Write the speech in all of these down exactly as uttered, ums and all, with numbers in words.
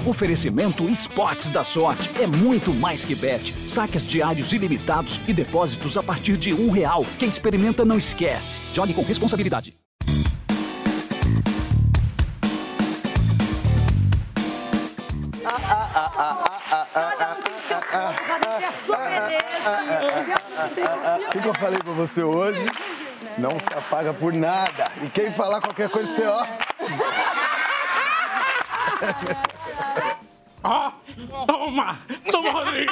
Oferecimento Esportes da Sorte. É muito mais que bet. Saques diários ilimitados e depósitos a partir de um real. Quem experimenta não esquece. Jogue com responsabilidade. O que, que eu falei pra você hoje? Não se apaga por nada. E quem falar qualquer coisa, você ó... Ó, toma! Toma, Rodrigo!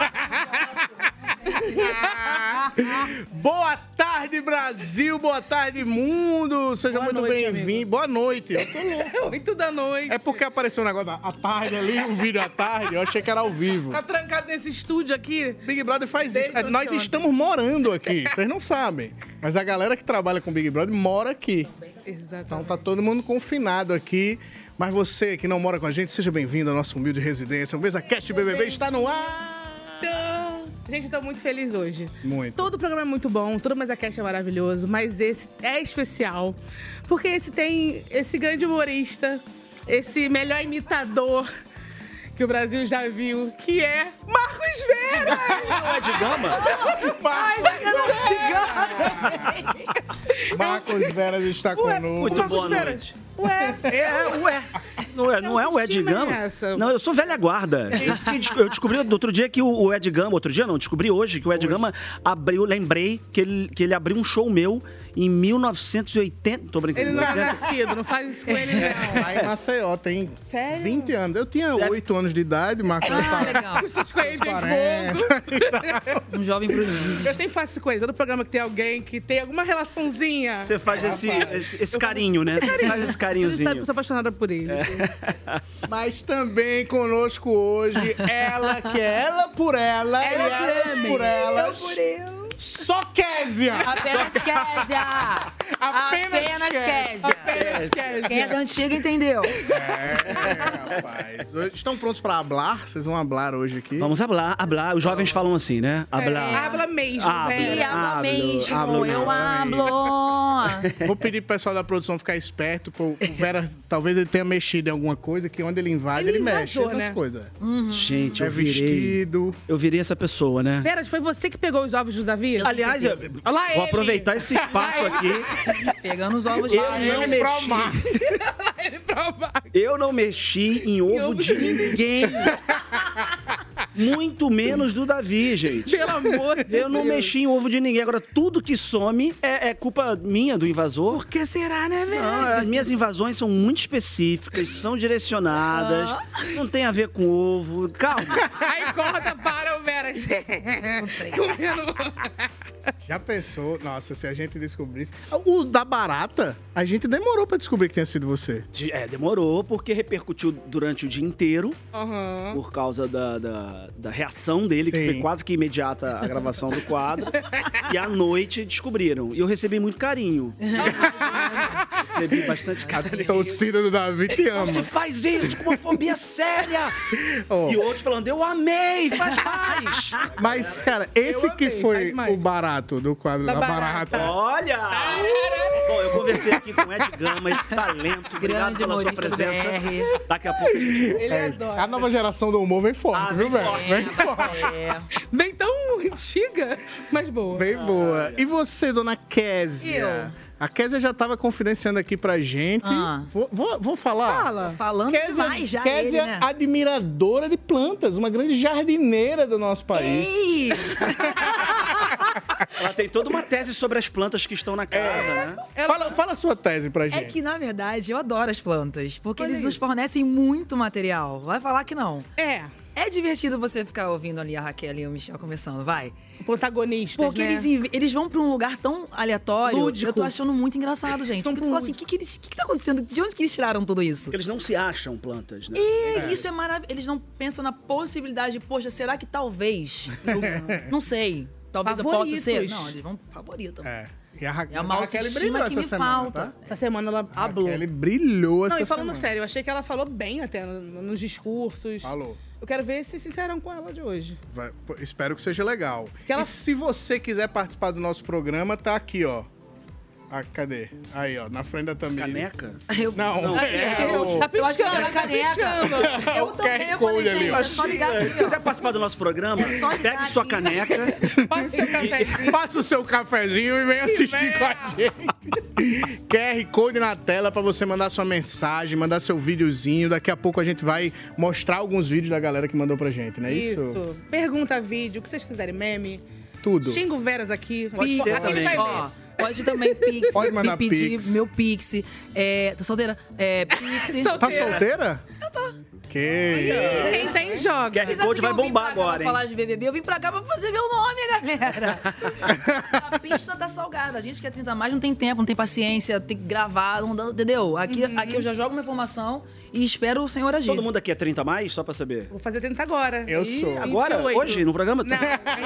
Boa tarde, Brasil! Boa tarde, mundo! Seja Boa muito bem-vindo. Boa noite. Eu tô louco. Oito da noite. É porque apareceu um negócio da à tarde ali, um vídeo à tarde. Eu achei que era ao vivo. Tá trancado nesse estúdio aqui. Big Brother faz Desde isso. Nós ontem. estamos morando aqui. Vocês não sabem. Mas a galera que trabalha com Big Brother mora aqui. Exatamente. Então tá todo mundo confinado aqui. Mas você que não mora com a gente, seja bem-vindo à nossa humilde residência. O MesaCast B B B está no ar! Gente, eu tô muito feliz hoje. Muito. Todo o programa é muito bom, todo o MesaCast é maravilhoso, mas esse é especial. Porque esse tem esse grande humorista, esse melhor imitador que o Brasil já viu, que é Marcos Veras! Não é de Gama? Marcos Veras está Ué, conosco. Muito Marcos boa Veras. noite. Ué, É, ué. Não é, não é o Ed autoestima Gama? é essa? Não, eu sou velha guarda. Eu, fiquei des- eu descobri do outro dia que o, o Ed Gama... Outro dia não, descobri hoje que o Ed Hoje. Gama abriu... Lembrei que ele, que ele abriu um show meu em mil novecentos e oitenta. Tô brincando. ele não é oitenta. nascido, não faz isso com ele, não. Lá em Maceió, tem Sério? vinte anos. Eu tinha oito anos de idade, Marcos. Ah, legal. Com seus quarenta e quarenta. pouco. Um jovem prodígio. Eu sempre faço isso com ele. Todo programa que tem alguém que tem alguma relaçãozinha. Você faz esse, esse, esse carinho, né? Faz esse Ele sabe carinhozinho. que eu sou apaixonada por ele. Mas também conosco hoje, ela que é ela por ela, Ela e elas por por elas. Eu por eu. Só Késia! Apenas Késia. Apenas Apenas Késia. Késia. Apenas Késia. Quem é da antiga entendeu. É, rapaz. Hoje- Estão prontos pra hablar? Vocês vão hablar hoje aqui? Vamos hablar, hablar. Os jovens falam assim, né? Hablar. É, habla mesmo, Habla. E velho. habla Hablo, mesmo, hablo eu mesmo. hablo. Vou pedir pro pessoal da produção ficar esperto. Pro o Vera, talvez ele tenha mexido em alguma coisa, que onde ele invade, Ele ele, mexe invasou, nas né? coisas. Gente, É eu virei... vestido. Eu virei essa pessoa, né? Pera, foi você que pegou os ovos do Davi? Aliás, eu- Olha lá vou ele. aproveitar esse espaço aqui. Pegando os ovos de Eu Maria. não Ele pro mexi. Max. Ele pro Max. Eu não mexi em ovo ovo de de ninguém. Muito menos do Davi, gente. Pelo amor de Eu não Deus. mexi em ovo de ninguém. Agora, tudo que some é, é culpa minha, do invasor. Por que será, né, velho? Não, as minhas invasões são muito específicas, são direcionadas, não tem a ver com ovo. Calma. Aí corta para o Veras. Comendo. Já pensou? Nossa, se a gente descobrisse. O da barata, a gente demorou pra descobrir que tinha sido você. De- É, demorou, porque repercutiu durante o dia inteiro, Aham. por causa da, da, da reação dele, que Sim. foi quase que imediata a gravação do quadro. E à noite descobriram. E eu recebi muito carinho. Recebi bastante A carinho. torcida do Davi te ama. Você faz isso com uma fobia séria! Ó, E outros falando, eu amei, faz mais! Mas, cara, esse Eu que amei, foi faz mais. o barato do quadro da, Da barata. barata. Olha! Bom, eu conversei aqui com o Ed Gama, esse talento. Obrigado Grande pela sua humorista do presença. B R. Daqui a pouco a gente... Ele É, adora. a nova geração do humor vem forte, Ah, viu, vem velho? forte. Vem forte. É. Bem tão antiga, mas boa. Bem boa. E você, dona Késia? Eu. A Késia já tava confidenciando aqui pra gente. Ah. Vou, vou, vou falar. Fala. Falando Késia, demais já Késia ele, né? admiradora de plantas, uma grande jardineira do nosso país. Ei! Ela tem toda uma tese sobre as plantas que estão na casa, né? Fala, fala a sua tese pra gente. É que, na verdade, eu adoro as plantas, porque Olha eles nos isso. fornecem muito material. Vai falar que não. É, É divertido você ficar ouvindo ali a Raquel e o Michel conversando, vai. protagonistas, Porque né? eles, inv- eles vão pra um lugar tão aleatório. Lúdico. Eu tô achando muito engraçado, gente. Vão Porque pro tu fala assim, o que, que, eles- que, que tá acontecendo? De onde que eles tiraram tudo isso? Porque eles não se acham plantas, né? E isso é maravilhoso. Eles não pensam na possibilidade de, poxa, será que talvez? Eu não sei. Talvez eu possa ser. Favoritos. Não, eles vão pro favorito. É. E a, Ra É uma a Raquel autoestima brilhou que essa me semana, falta. tá? Essa semana ela A hablou. Raquel brilhou essa Não, e falando semana. sério, eu achei que ela falou bem até no- nos discursos. Falou. Eu quero ver se sincerão com ela de hoje. Vai- pô, espero que seja legal. Que ela- E se você quiser participar do nosso programa, tá aqui, ó. Ah, cadê? Aí, ó, na frente da Tamiris. Caneca? Eu, Não, eu, é eu, o- Tá eu acho que piscando, era tá caneca. piscando. Eu o também, Q R eu falei, Code ali, gente, ó. é só ligar Se aqui, ó. quiser participar do nosso programa, só ligar pegue sua aqui. caneca. Passa o seu cafezinho. Faça o seu cafezinho e vem assistir venha. com a gente. Q R Code na tela pra você mandar sua mensagem, mandar seu videozinho. Daqui a pouco a gente vai mostrar alguns vídeos da galera que mandou pra gente, não é isso? Isso. Pergunta, vídeo, o que vocês quiserem, meme. Tudo. Xingo Veras aqui. Pode ser Aqui ele também. vai Ó, ler. pode também Pix. Pode mandar me pedir Pix. meu Pix. É, tá solteira? É, Pix. Solteira. Tá solteira? Eu tô. Que Quem tem, joga. Q R Code vai bombar agora, Pra falar hein? de B B B, eu vim pra cá pra fazer meu nome, galera. A pista tá salgada. A gente que é trinta a mais não tem tempo, não tem paciência, tem que gravar, não dá, entendeu? Aqui, aqui eu já jogo uma informação e espero o senhor agir. Todo mundo aqui é trinta a mais, só pra saber? Vou fazer trinta agora. Eu Ih, sou. Agora? vinte e oito. Hoje? No programa? Não.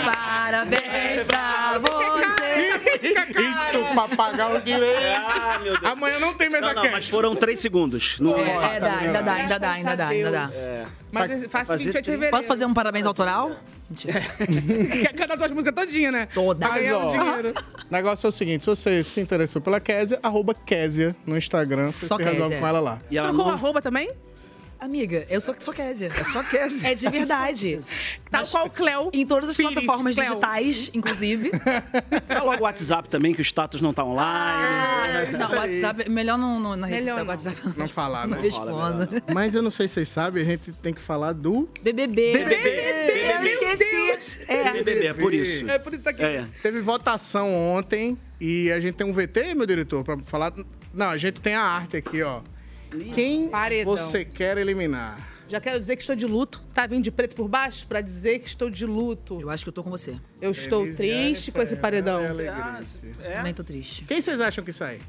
Parabéns pra você. Isso, pra pagar o direito. Ah, meu Deus. Amanhã não tem mesa Não, não, quente. mas foram três segundos. Não É, importa. é, dá, ainda dá, ainda dá, ainda dá, ainda dá. É. Mas faço fazer vinte e oito de trinta. fevereiro. Posso fazer um parabéns autoral? Mentira. Quer cantar suas músicas todinha, né? Toda. Pra ganhar Mas, um ó, dinheiro. O negócio é o seguinte, se você se interessou pela Kézia, arroba Kézia no Instagram, você Só se resolve Kézia. com ela lá. E ela Trocou o não... arroba também? Amiga, eu sou, sou Kézia. É só Kézia. É de verdade. Tal qual o Cleo. Em todas as Pires, plataformas Cleo. digitais, inclusive. Dá logo o WhatsApp também, que o status não tá online. Não, o WhatsApp, melhor não, não, na rede Melhor social, não. WhatsApp. Não falar, Não né? respondo. Mas eu não sei se vocês sabem, a gente tem que falar do... B B B. B B B. Eu esqueci. É. B B B, é por isso. É por isso aqui. É. Teve votação ontem e a gente tem um V T, meu diretor, pra falar... Não, a gente tem a arte aqui, ó. Quem Paredão. você quer eliminar? Já quero dizer que estou de luto. Tá vindo de preto por baixo pra dizer que estou de luto. Eu acho que eu tô com você. Eu estou Elisiane triste com esse Ferreira paredão. Alegrete. É. Também tô triste. Quem vocês acham que sai?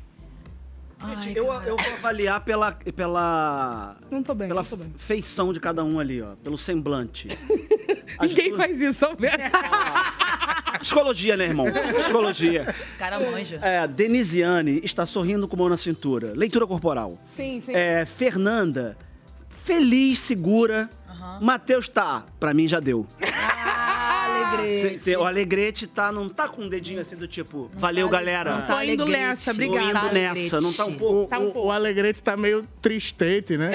Ai, Eu, cara. eu vou avaliar pela, pela, Não tô bem, pela não tô bem. feição de cada um ali, ó. Pelo semblante. As Ninguém duas- faz isso, só ver. Psicologia, né, irmão? Psicologia. Cara manja. É, Denisiane está sorrindo com mão na cintura. Leitura corporal. Sim, sim. É, Fernanda, feliz, segura. Matheus tá, pra mim já deu. Ah, Cê- alegrete. tem- o Alegrete tá, não tá com um dedinho assim do tipo, valeu, tá- galera. não tá Tô indo alegrete. nessa, Tô obrigada. indo Tá nessa, Alegrete. não tá um O, pouco? Tá um o- pouco. o Alegrete tá meio tristete, né?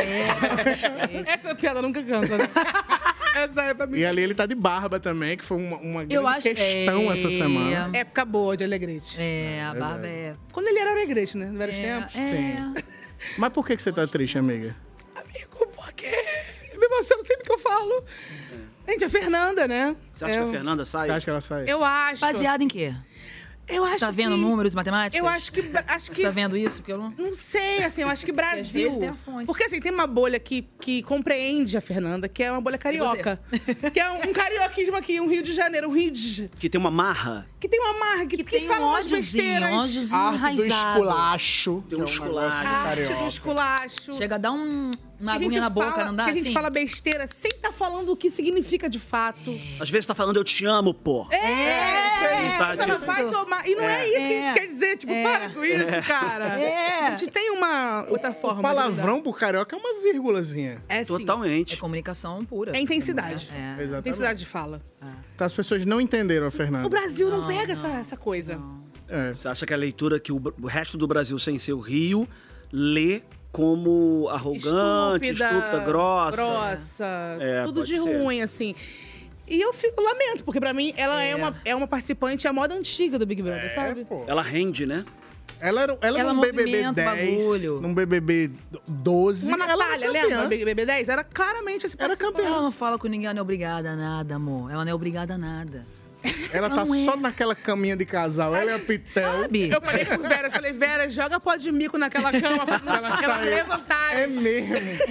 Essa piada nunca cansa, né? Essa é pra mim. E ali ele tá de barba também, que foi uma, uma Eu grande acho- questão é. essa semana. Época boa de Alegrete. É, a barba é... Quando ele era Alegrete, né? No vários É, tempos. é. Mas por que, que você tá triste, amiga? Amigo, porque eu me emociono sempre que eu falo. Gente, a Fernanda, né? Você acha eu, que a Fernanda sai? Você acha que ela sai? Eu acho. Baseado em quê? Eu acho Tá vendo que... números matemáticos? Eu acho que... Acho Você que tá vendo isso? Porque eu não... Não sei, assim, eu acho que às Brasil... vezes tem a fonte. Porque, assim, tem uma bolha que, que compreende a Fernanda, que é uma bolha carioca. Que é um, um carioquismo aqui, um Rio de Janeiro, um Rio de... Que tem uma marra. Que tem uma marca, que, que, tem fala um umas ódiozinho, besteiras. um ódiozinho Arte do enraizado. esculacho. Tem um que é esculacho. negócio Arte carioca. do esculacho. Chega a dar um, uma Que a gente aguinha na boca, fala- não dá Que a gente assim? fala besteira sem estar falando o que significa de fato. Às vezes tá falando eu te amo, pô. É! Isso aí, tá, Ela tipo- vai tomar. E não é, isso que a gente É. quer dizer. Tipo, É. para com isso, cara. É. A gente tem uma outra forma. O de palavrão pro carioca é uma vírgulazinha. lidar. É sim. É Totalmente. comunicação pura. É intensidade. É. Exatamente. Intensidade de fala. Então as pessoas não entenderam a O Fernanda. Brasil não, pega Essa, essa coisa. É. Você acha que a leitura que o, o resto do Brasil, sem ser o Rio, lê como arrogante, estúpida, grossa? grossa, É, tudo pode de ser. ruim, assim. E eu fico, lamento, porque pra mim ela é, É. uma, é uma participante à moda antiga do Big Brother, sabe? pô. Ela rende, né? Ela era, ela Ela num B B B movimenta o dez, bagulho. num B B B doze. Uma ela Natália, era lembra? campeã. do Big B B dez? Era claramente esse Era participante. campeã. Ela não fala com ninguém, ela não é obrigada a nada, amor. Ela não é obrigada a nada. Ela tá Não é. só naquela caminha de casal. Ela é a Pitel. Sabe? Eu falei com Vera, eu falei, Vera, joga pó de mico naquela cama pra Ela ela saiu. levantar. É mesmo.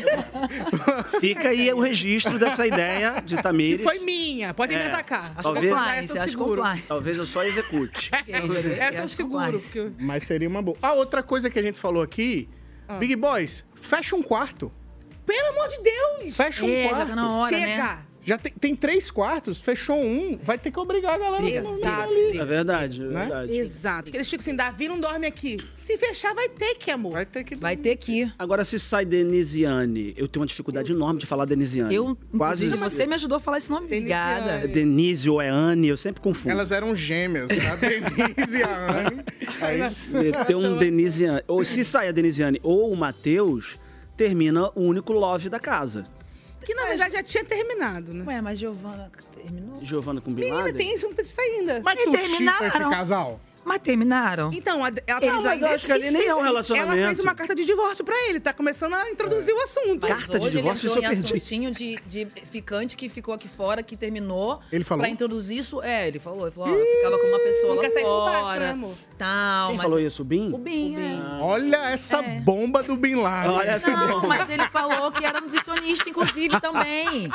Fica aí o registro dessa ideia de Que Tamires. foi minha, podem É. me atacar. Acho Talvez- compliance, Essa eu acho seguro. compliance. Talvez eu só execute. Essa eu acho seguro. compliance. porque eu- Mas seria uma boa. A outra coisa que a gente falou aqui, Ah. Big Boys, fecha um quarto. Pelo amor de Deus! Fecha um É, quarto. já tá na hora, Chega! né? Já tem, tem três quartos, fechou um, vai ter que obrigar a galera a se movimentar ali. É verdade, é Né? verdade. Exato. Que eles ficam assim, Davi não dorme aqui. Se fechar, vai ter que, amor. Vai ter que... Vai ter que ir. Agora, se sai Denisiane, eu tenho uma dificuldade enorme de falar Denisiane. Eu, Quase. inclusive, você me ajudou a falar esse nome. Obrigada. É Denise ou é Anne, eu sempre confundo. Elas eram gêmeas, a Denise e a Anne. Aí... Tem um Denisiane. Ou se sai a Denisiane ou o Matheus, termina o único love da casa. Que, na verdade, já tinha terminado, né? Ué, mas Giovana terminou? Giovana com Bin Menina, Laden? tem isso, não tem isso ainda. Mas tu chipa esse casal? Mas terminaram. Então, a- ela Eles- mas eu acho que ali nem é um relacionamento. Ela fez uma carta de divórcio pra ele, tá começando a introduzir o assunto. Mas Carta de hoje divórcio, ele entrou isso eu em perdi. assuntinho de, de ficante que ficou aqui fora, que terminou. Ele falou? Pra introduzir isso. É, ele falou. Ele falou, ó, eu ficava com uma pessoa não lá quer sair por fora. baixo, né, amor? Tal, Quem mas... falou isso, o Bin? O Bin, é. Olha essa bomba do Bin Laden. Olha essa Não, bomba. mas ele falou que era nutricionista, inclusive, também.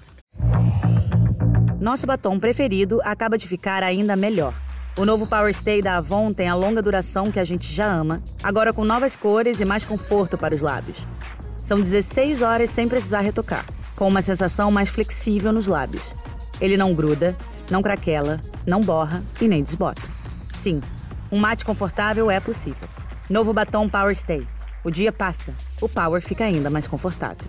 Nosso batom preferido acaba de ficar ainda melhor. O novo Power Stay da Avon tem a longa duração que a gente já ama, agora com novas cores e mais conforto para os lábios. São dezesseis horas sem precisar retocar, com uma sensação mais flexível nos lábios. Ele não gruda, não craquela, não borra e nem desbota. Sim, um mate confortável é possível. Novo batom Power Stay. O dia passa, o Power fica ainda mais confortável.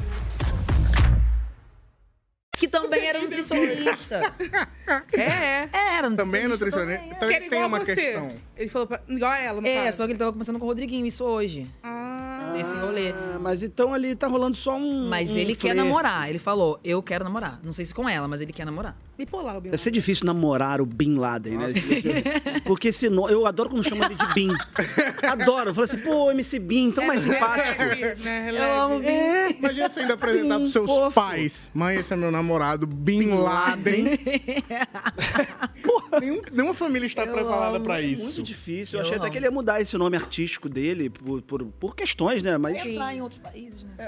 Que também era nutricionista. É, é. Era nutricionista. Também é nutricionista. também, Então Que ele era tem igual uma você. questão. Ele falou pra... igual a ela, no É, caso. só que ele tava conversando com o Rodriguinho, isso hoje. Ah, Nesse rolê. Ah, mas então ali tá rolando só um. Mas um ele quer flerte. namorar. Ele falou, eu quero namorar. Não sei se com ela, mas ele quer namorar. bipolar, o Bin Deve ser difícil namorar o Bin Laden, né? Porque senão. Eu adoro quando chamam ele de Bin. Adoro. Eu falo assim, pô, M C Bin, tão mais simpático. né? Eu amo o Bin. É, imagina você ainda apresentar pros seus fofo. pais. Mãe, esse é meu namorado, Bin Laden. Porra, nenhum, nenhuma família está preparada pra isso. Muito difícil. Eu, Eu achei até amo. que ele ia mudar esse nome artístico dele por, por, por questões, né? Mas. Entrar em outros países, né?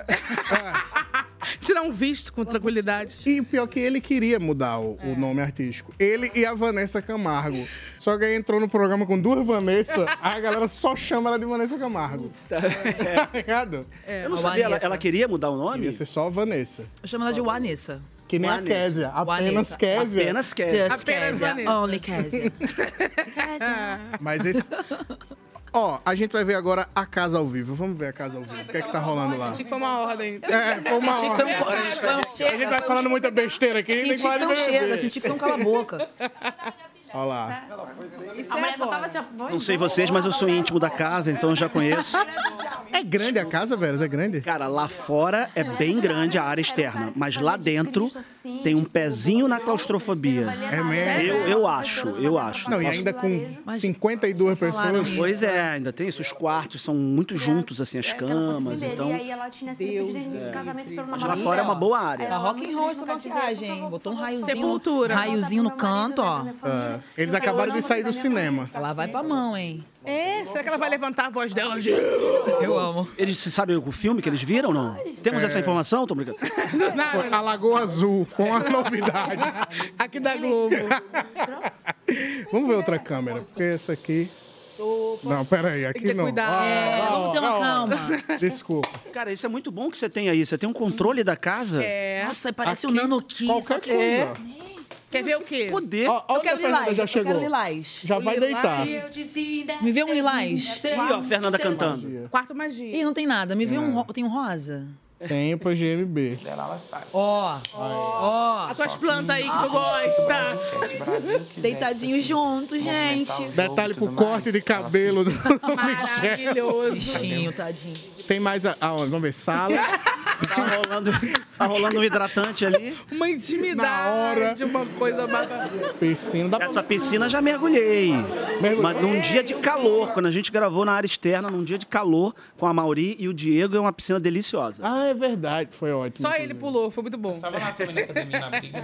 Tirar um visto com tranquilidade. E o pior é que ele queria mudar o, o nome artístico. Ele e a Vanessa Camargo. Só que aí entrou no programa com duas Vanessa, aí a galera só chama ela de Vanessa Camargo. Tá ligado? Eu não A sabia, ela, Vanessa. ela queria mudar o nome? Ia ser só a Vanessa. Eu chamo ela de Vanessa. Que nem a Vanessa. Késia. Apenas Vanessa. Késia. Apenas quer. Just Apenas Kézia. Vanessa. Only Kézia. Kézia. Mas esse... Ó, a gente vai ver agora a casa ao vivo. Vamos ver a casa ao vivo. O que é que tá rolando lá? Achei que foi uma ordem. É, foi uma Senti que foi um, hora. foi um A gente chega. vai falando muita besteira aqui. Tem Senti que que falar foi um de chega. bebê. Senti que foi um cala-boca. Olha lá. Isso A é mulher só agora. tava tipo, Não sei vocês, mas eu sou íntimo da casa, então eu já conheço. É grande a casa, velho? É grande? Cara, lá fora é bem grande a área externa, mas lá dentro tem um pezinho na claustrofobia. É mesmo? Eu, eu acho, eu acho. Não, e Posso- ainda com cinquenta e duas falaram pessoas. isso. Pois é, ainda tem isso. Os quartos são muito juntos, assim, as camas, então... E aí ela tinha sido pedida em casamento pelo Mas namorado. lá fora é uma boa área. Tá rock and roll essa maquiagem, hein? Botou um raiozinho. Sepultura. Raiozinho no canto, ó. É, eles acabaram de sair do cinema. Ela vai pra mão, hein? É, será que ela vai levantar a voz dela? Eu amo. Eles sabem o filme que eles viram ou não? Temos essa informação? Tô brincando. Foi a Lagoa Azul, foi uma novidade. Aqui da Globo. Vamos ver outra câmera, porque essa aqui... Não, peraí, Tem aqui que ter não. cuidado. Ah, É, não, vamos ter uma não. calma. Desculpa. Cara, isso é muito bom que você tem aí. Você tem um controle da casa. É. Nossa, parece o Aqui, Nano Kiss. Qualquer coisa. É. Quer ver o quê? Poder. Ó, ó, Eu o que a quero Fernanda lilás, já eu quero chegou. lilás. Já vai Lilás. deitar. Me vê um lilás. Ih, ó, a Fernanda cantando. Quarto magia. Ih, não tem nada. Me vê um, ro- tem um rosa. Tem pra G M B. Ó, ó. As tuas plantas aí que tu gosta. Deitadinhos juntos, gente. Detalhe pro corte de cabelo do Maravilhoso. Bichinho, tadinho. Tem mais a... aonde? Vamos ver, sala. Tá rolando, tá rolando um hidratante ali. Uma intimidade. Na hora. De uma coisa bacana. Piscina. Dá pra... Essa piscina já mergulhei. Mergulhou? Mas num dia de calor, quando a gente gravou na área externa, num dia de calor, com a Mauri e o Diego, é uma piscina deliciosa. Ah, é verdade. Foi ótimo. Só ele pulou, foi muito bom. Estava lá também na academia na briga.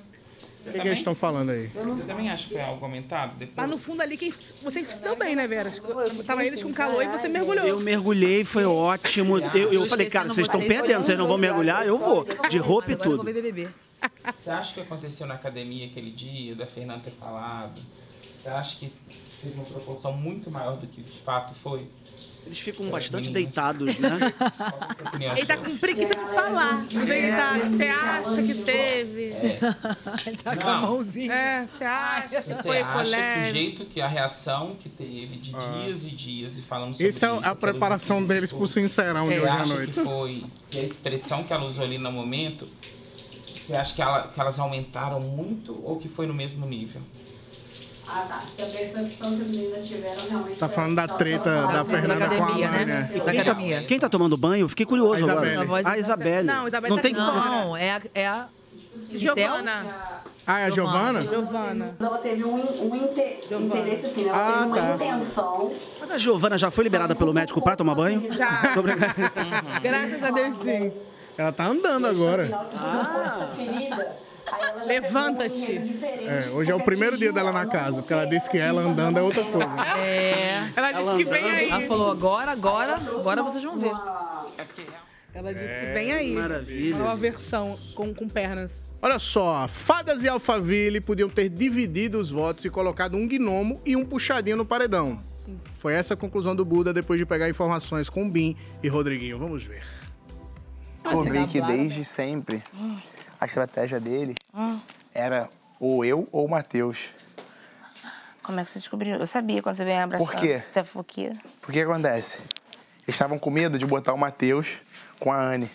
O que, que eles estão falando aí? Você também acha que foi algo aumentado Lá depois? no fundo ali, quem... vocês se dão bem, né, Vera? Tava eles com calor e você mergulhou. Eu mergulhei, foi ótimo. Eu, eu falei, cara, vocês estão perdendo, vocês não vão mergulhar? Eu vou. De roupa e Agora eu vou tudo. ver B B B. Você acha que aconteceu na academia aquele dia, da Fernanda ter falado? Você acha que teve uma proporção muito maior do que de fato foi? Eles ficam bastante deitados, né? Ele tá com preguiça de falar. Você acha que teve? É. Ele tá com a mãozinha. É, você acha que Você foi acha que o polêmico? jeito que a reação que teve de dias e dias e falando sobre Isso é a preparação deles pro Sincerão de Você hoje à acha noite. que foi que a expressão que ela usou ali no momento, você acha que, ela, que elas aumentaram muito ou que foi no mesmo nível? Ah, tá. Se a percepção que as meninas tiveram realmente... Tá falando da treta da Fernanda com a academia, Lani, né? né? Da Quem tá, academia. quem tá tomando banho? Fiquei curioso A agora. Isabelle. A voz A da Isabelle. Não, Isabelle Não tá tem aqui. como. Não, é a... É a... Giovana. Ah, é a Giovana? Giovana. Ela teve um, um inter- interesse assim, né? Ela Ah, teve uma tá. intenção... Mas a Giovana já foi liberada pelo médico pra tomar banho? Já. Tô brincando. Graças a Deus, sim. Ela tá andando agora. Essa ferida... aí ela já Levanta-te. teve um movimento diferente, É, hoje é o primeiro dia dela na casa, porque ela disse que ela andando é outra coisa. É... Ela disse que vem aí. Ela falou, agora, agora, agora vocês vão ver. Ela disse que vem aí. Maravilha. Uma versão com, com pernas. Olha só, Fadas e Alphaville podiam ter dividido os votos e colocado um gnomo e um puxadinho no paredão. Foi essa a conclusão do Buda depois de pegar informações com Bim e Rodriguinho. Vamos ver. Descobri que desde sempre a estratégia dele era ou eu ou o Matheus. Como é que você descobriu? Eu sabia quando você vem abraçar. Por quê? Você é fofoqueira. Porque que acontece? Eles estavam com medo de botar o Matheus com a Anne.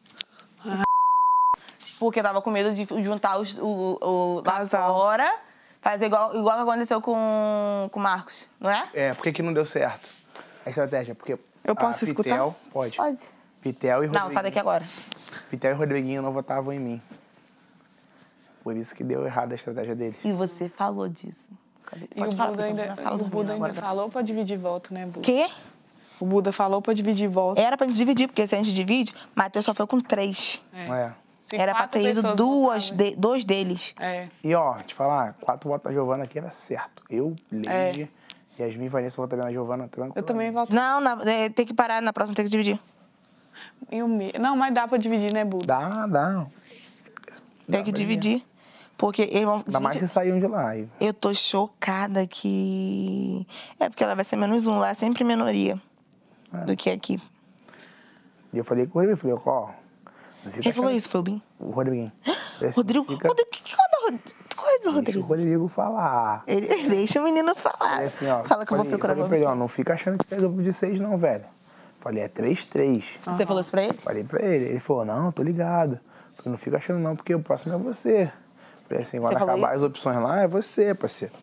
Porque eu tava com medo de juntar os, o, o lá fora, fazer igual, igual que aconteceu com com o Marcos, não é? É, por que que não deu certo? A estratégia, porque Eu posso a escutar? Pitel, pode. Pode. Pitel e Rodriguinho. Não, sai daqui agora. Pitel e Rodriguinho não votavam em mim. Por isso que deu errado a estratégia dele. E você falou disso. E o Buda ainda, fala o Buda ainda falou pra dividir voto, né, Buda? Quê? O Buda falou pra dividir voto. Era pra gente dividir, porque se a gente divide, Matheus só foi com três. É. Se Era pra quatro ter ido pessoas duas de, dois deles. É. E ó, te falar, quatro votos da Giovana aqui era certo. Eu, Leide, Yasmin e Vanessa votaram na Giovana tranquilo. Eu também voto. Não, na, é, tem que parar, na próxima tem que dividir. E o me... Não, mas dá pra dividir, né, Buda? Dá, dá. Tem que dividir. Porque eles vão... Ainda mais se saíam de lá. aí. Eu tô chocada que... É porque ela vai ser menos um. Lá é sempre minoria É. do que aqui. E eu falei com ele, eu falei, ó... não fica Quem falou achando- isso? Foi o Bim? O Rodriguinho. Esse Rodrigo? Fica... Rodrigo, que que conta, Rodrigo? Coisa do Deixa o Rodrigo. Rodrigo falar. Ele, deixa o menino falar. Falei assim, ó. Fala que eu vou falei, procurar falei o pra ele, ó, não fica achando que você é grupo de seis, não, velho. Falei, é três, três. Você falou isso pra ele? Falei pra ele. Ele falou, não, tô ligado. Falei, não fica achando não, porque o próximo é você. Falei assim, quando Você falou acabar isso? as opções lá, é você, parceiro.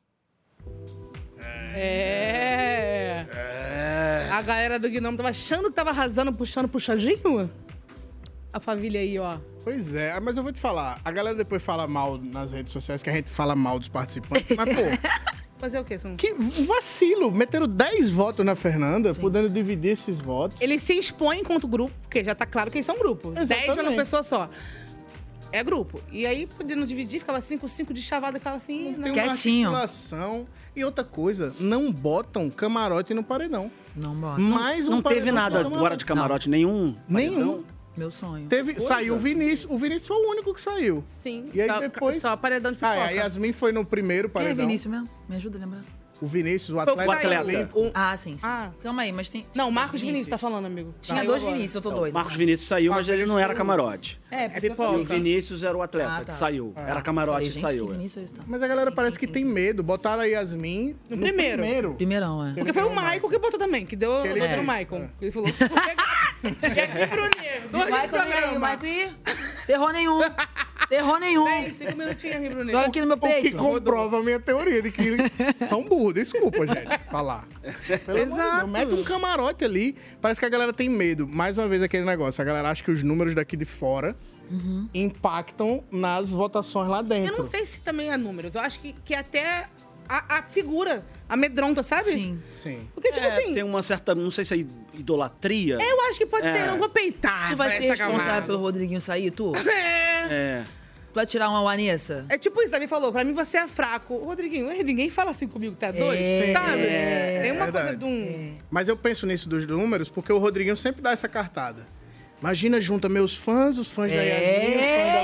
É. A galera do Gnomo tava achando que tava arrasando, puxando, puxadinho? A família aí, ó. Pois é, mas eu vou te falar, a galera depois fala mal nas redes sociais, que a gente fala mal dos participantes, mas, pô, Fazer o quê? Você não... que vacilo, meteram dez votos na Fernanda, podendo dividir esses votos. Eles se expõem enquanto grupo, porque já tá claro que eles são grupo. Dez Exatamente. pra uma pessoa só. É grupo. E aí, podendo dividir, ficava cinco, cinco de chavada, ficava assim... Tem uma articulação. E outra coisa, não botam camarote no paredão. Não bota. Mais um Não teve paredão nada com camarote. agora de camarote, nenhum. Nenhum. Meu sonho. Teve, Coisa. saiu o Vinícius. O Vinícius foi o único que saiu. Sim. E aí só, depois... Só paredão de Ah, pipoca. a Yasmin foi no primeiro Quem é paredão. Vinícius mesmo? Me ajuda a lembrar. O Vinícius, o Foi o que atleta. saiu. olímpico. O- Ah, sim, sim. Ah. Calma aí, mas tem... Não, Marcos Vinícius tá falando, amigo. Tinha Saiu dois agora. Vinícius, eu tô Então, doido. Marcos Vinícius saiu, mas ele não era camarote. É, por isso que eu pipoca. falei. O Vinícius era o atleta Ah, tá. que saiu. Ah. Era camarote Falei, e gente, saiu. que é. Vinícius tá. Mas a galera parece que tem medo. Botaram a Yasmin no, No primeiro. primeiro. Primeirão, é. Porque foi o Michael que botou também, que deu Ele- ele É. no Michael. Ele falou... Quer vir pro Nego? O Michael aí, o Michael aí. Terror nenhum. Terror nenhum. Vem, cinco minutinhos, Rio Bruno. Joga aqui no meu O que peito. comprova a minha teoria de que são burros. Desculpa, gente, falar. Pelo amor de Exato. Deus, mete um camarote ali. Parece que a galera tem medo. Mais uma vez aquele negócio. A galera acha que os números daqui de fora impactam nas votações lá dentro. Eu não sei se também é números. Eu acho que, que até a, a figura amedronta, sabe? Sim. Sim. Porque, tipo É, assim, tem uma certa, não sei se é idolatria. eu acho que pode É. ser. Eu não vou peitar. Tu vai essa ser responsável camada. pelo Rodriguinho sair, tu? É. É. Tu vai tirar uma Vanessa? É tipo isso, Davi falou, pra mim você é fraco. Ô, Rodriguinho, ninguém fala assim comigo, tá doido? É. Sabe? É, Tem uma é coisa verdade. de um... Mas eu penso nisso dos números porque o Rodriguinho sempre dá essa cartada. Imagina, junta meus fãs, os fãs da Yasmin, os fãs da Vanessa.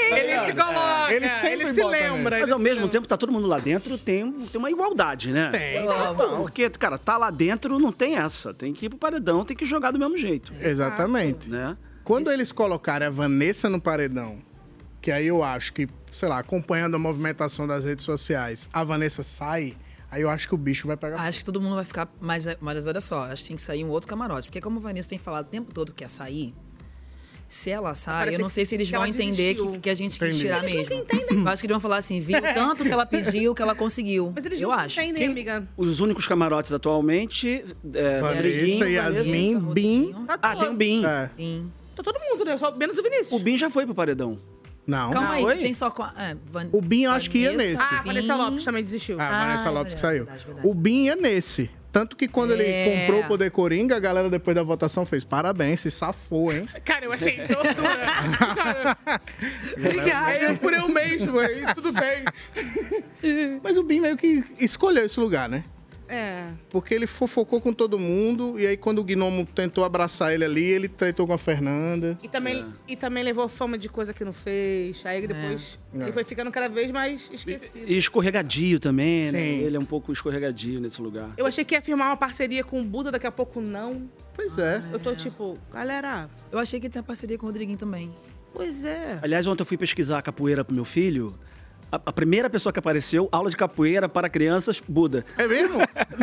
Ele se coloca, Ele sempre ele se bota lembra. Mas ele ao se mesmo lembra. tempo, tá todo mundo lá dentro, tem, tem uma igualdade, né? Tem, Então, porque, cara, tá lá dentro, não tem essa. Tem que ir pro paredão, tem que jogar do mesmo jeito. Exatamente. Né? Quando eles colocarem a Vanessa no paredão, que aí eu acho que, sei lá, acompanhando a movimentação das redes sociais, a Vanessa sai, aí eu acho que o bicho vai pegar. Acho que todo mundo vai ficar, mas, mas olha só, acho que tem que sair um outro camarote. Porque como a Vanessa tem falado o tempo todo que quer sair, se ela sai, Parece eu não sei se eles que vão ela entender desistiu. que, que a gente quis Entendi. tirar Eles mesmo. nunca entendem. Eu acho que eles vão falar assim, viu o tanto que ela pediu, que ela conseguiu. Mas eles eu não acho. entendem, amiga. Os únicos camarotes atualmente... É, Vanessa, Rodriguinho, Yasmin, Vanessa, Bin. Tá Ah, tem o Bin. É. Sim. Tá todo mundo, né? Só menos o Vinícius. O Bin já foi pro paredão. Não. Calma aí, Oi? você tem só... qua- É, Van... O Bin eu acho que ia Vanessa, nesse. Ah, a Vanessa Lopes também desistiu. Ah, a Ah, Vanessa é Lopes que verdade, saiu. verdade, verdade. O Bin ia nesse. Tanto que quando ele É. comprou o Poder Coringa, a galera depois da votação fez parabéns, se safou, hein? Cara, eu achei tortura. Obrigada. É por eu mesmo, aí tudo bem. Mas o Bin meio que escolheu esse lugar, né? É. Porque ele fofocou com todo mundo, e aí quando o Gnomo tentou abraçar ele ali, ele tretou com a Fernanda. E também, e também levou fama de coisa que não fez. Aí depois É. ele foi ficando cada vez mais esquecido. E escorregadio também, né? Sim. Ele é um pouco escorregadio nesse lugar. Eu achei que ia firmar uma parceria com o Buda, daqui a pouco não. Pois é. Eu tô tipo, galera, Eu achei que tem parceria com o Rodriguinho também. pois é. Aliás, ontem eu fui pesquisar capoeira pro meu filho. A, a primeira pessoa que apareceu, aula de capoeira para crianças, Buda. É mesmo?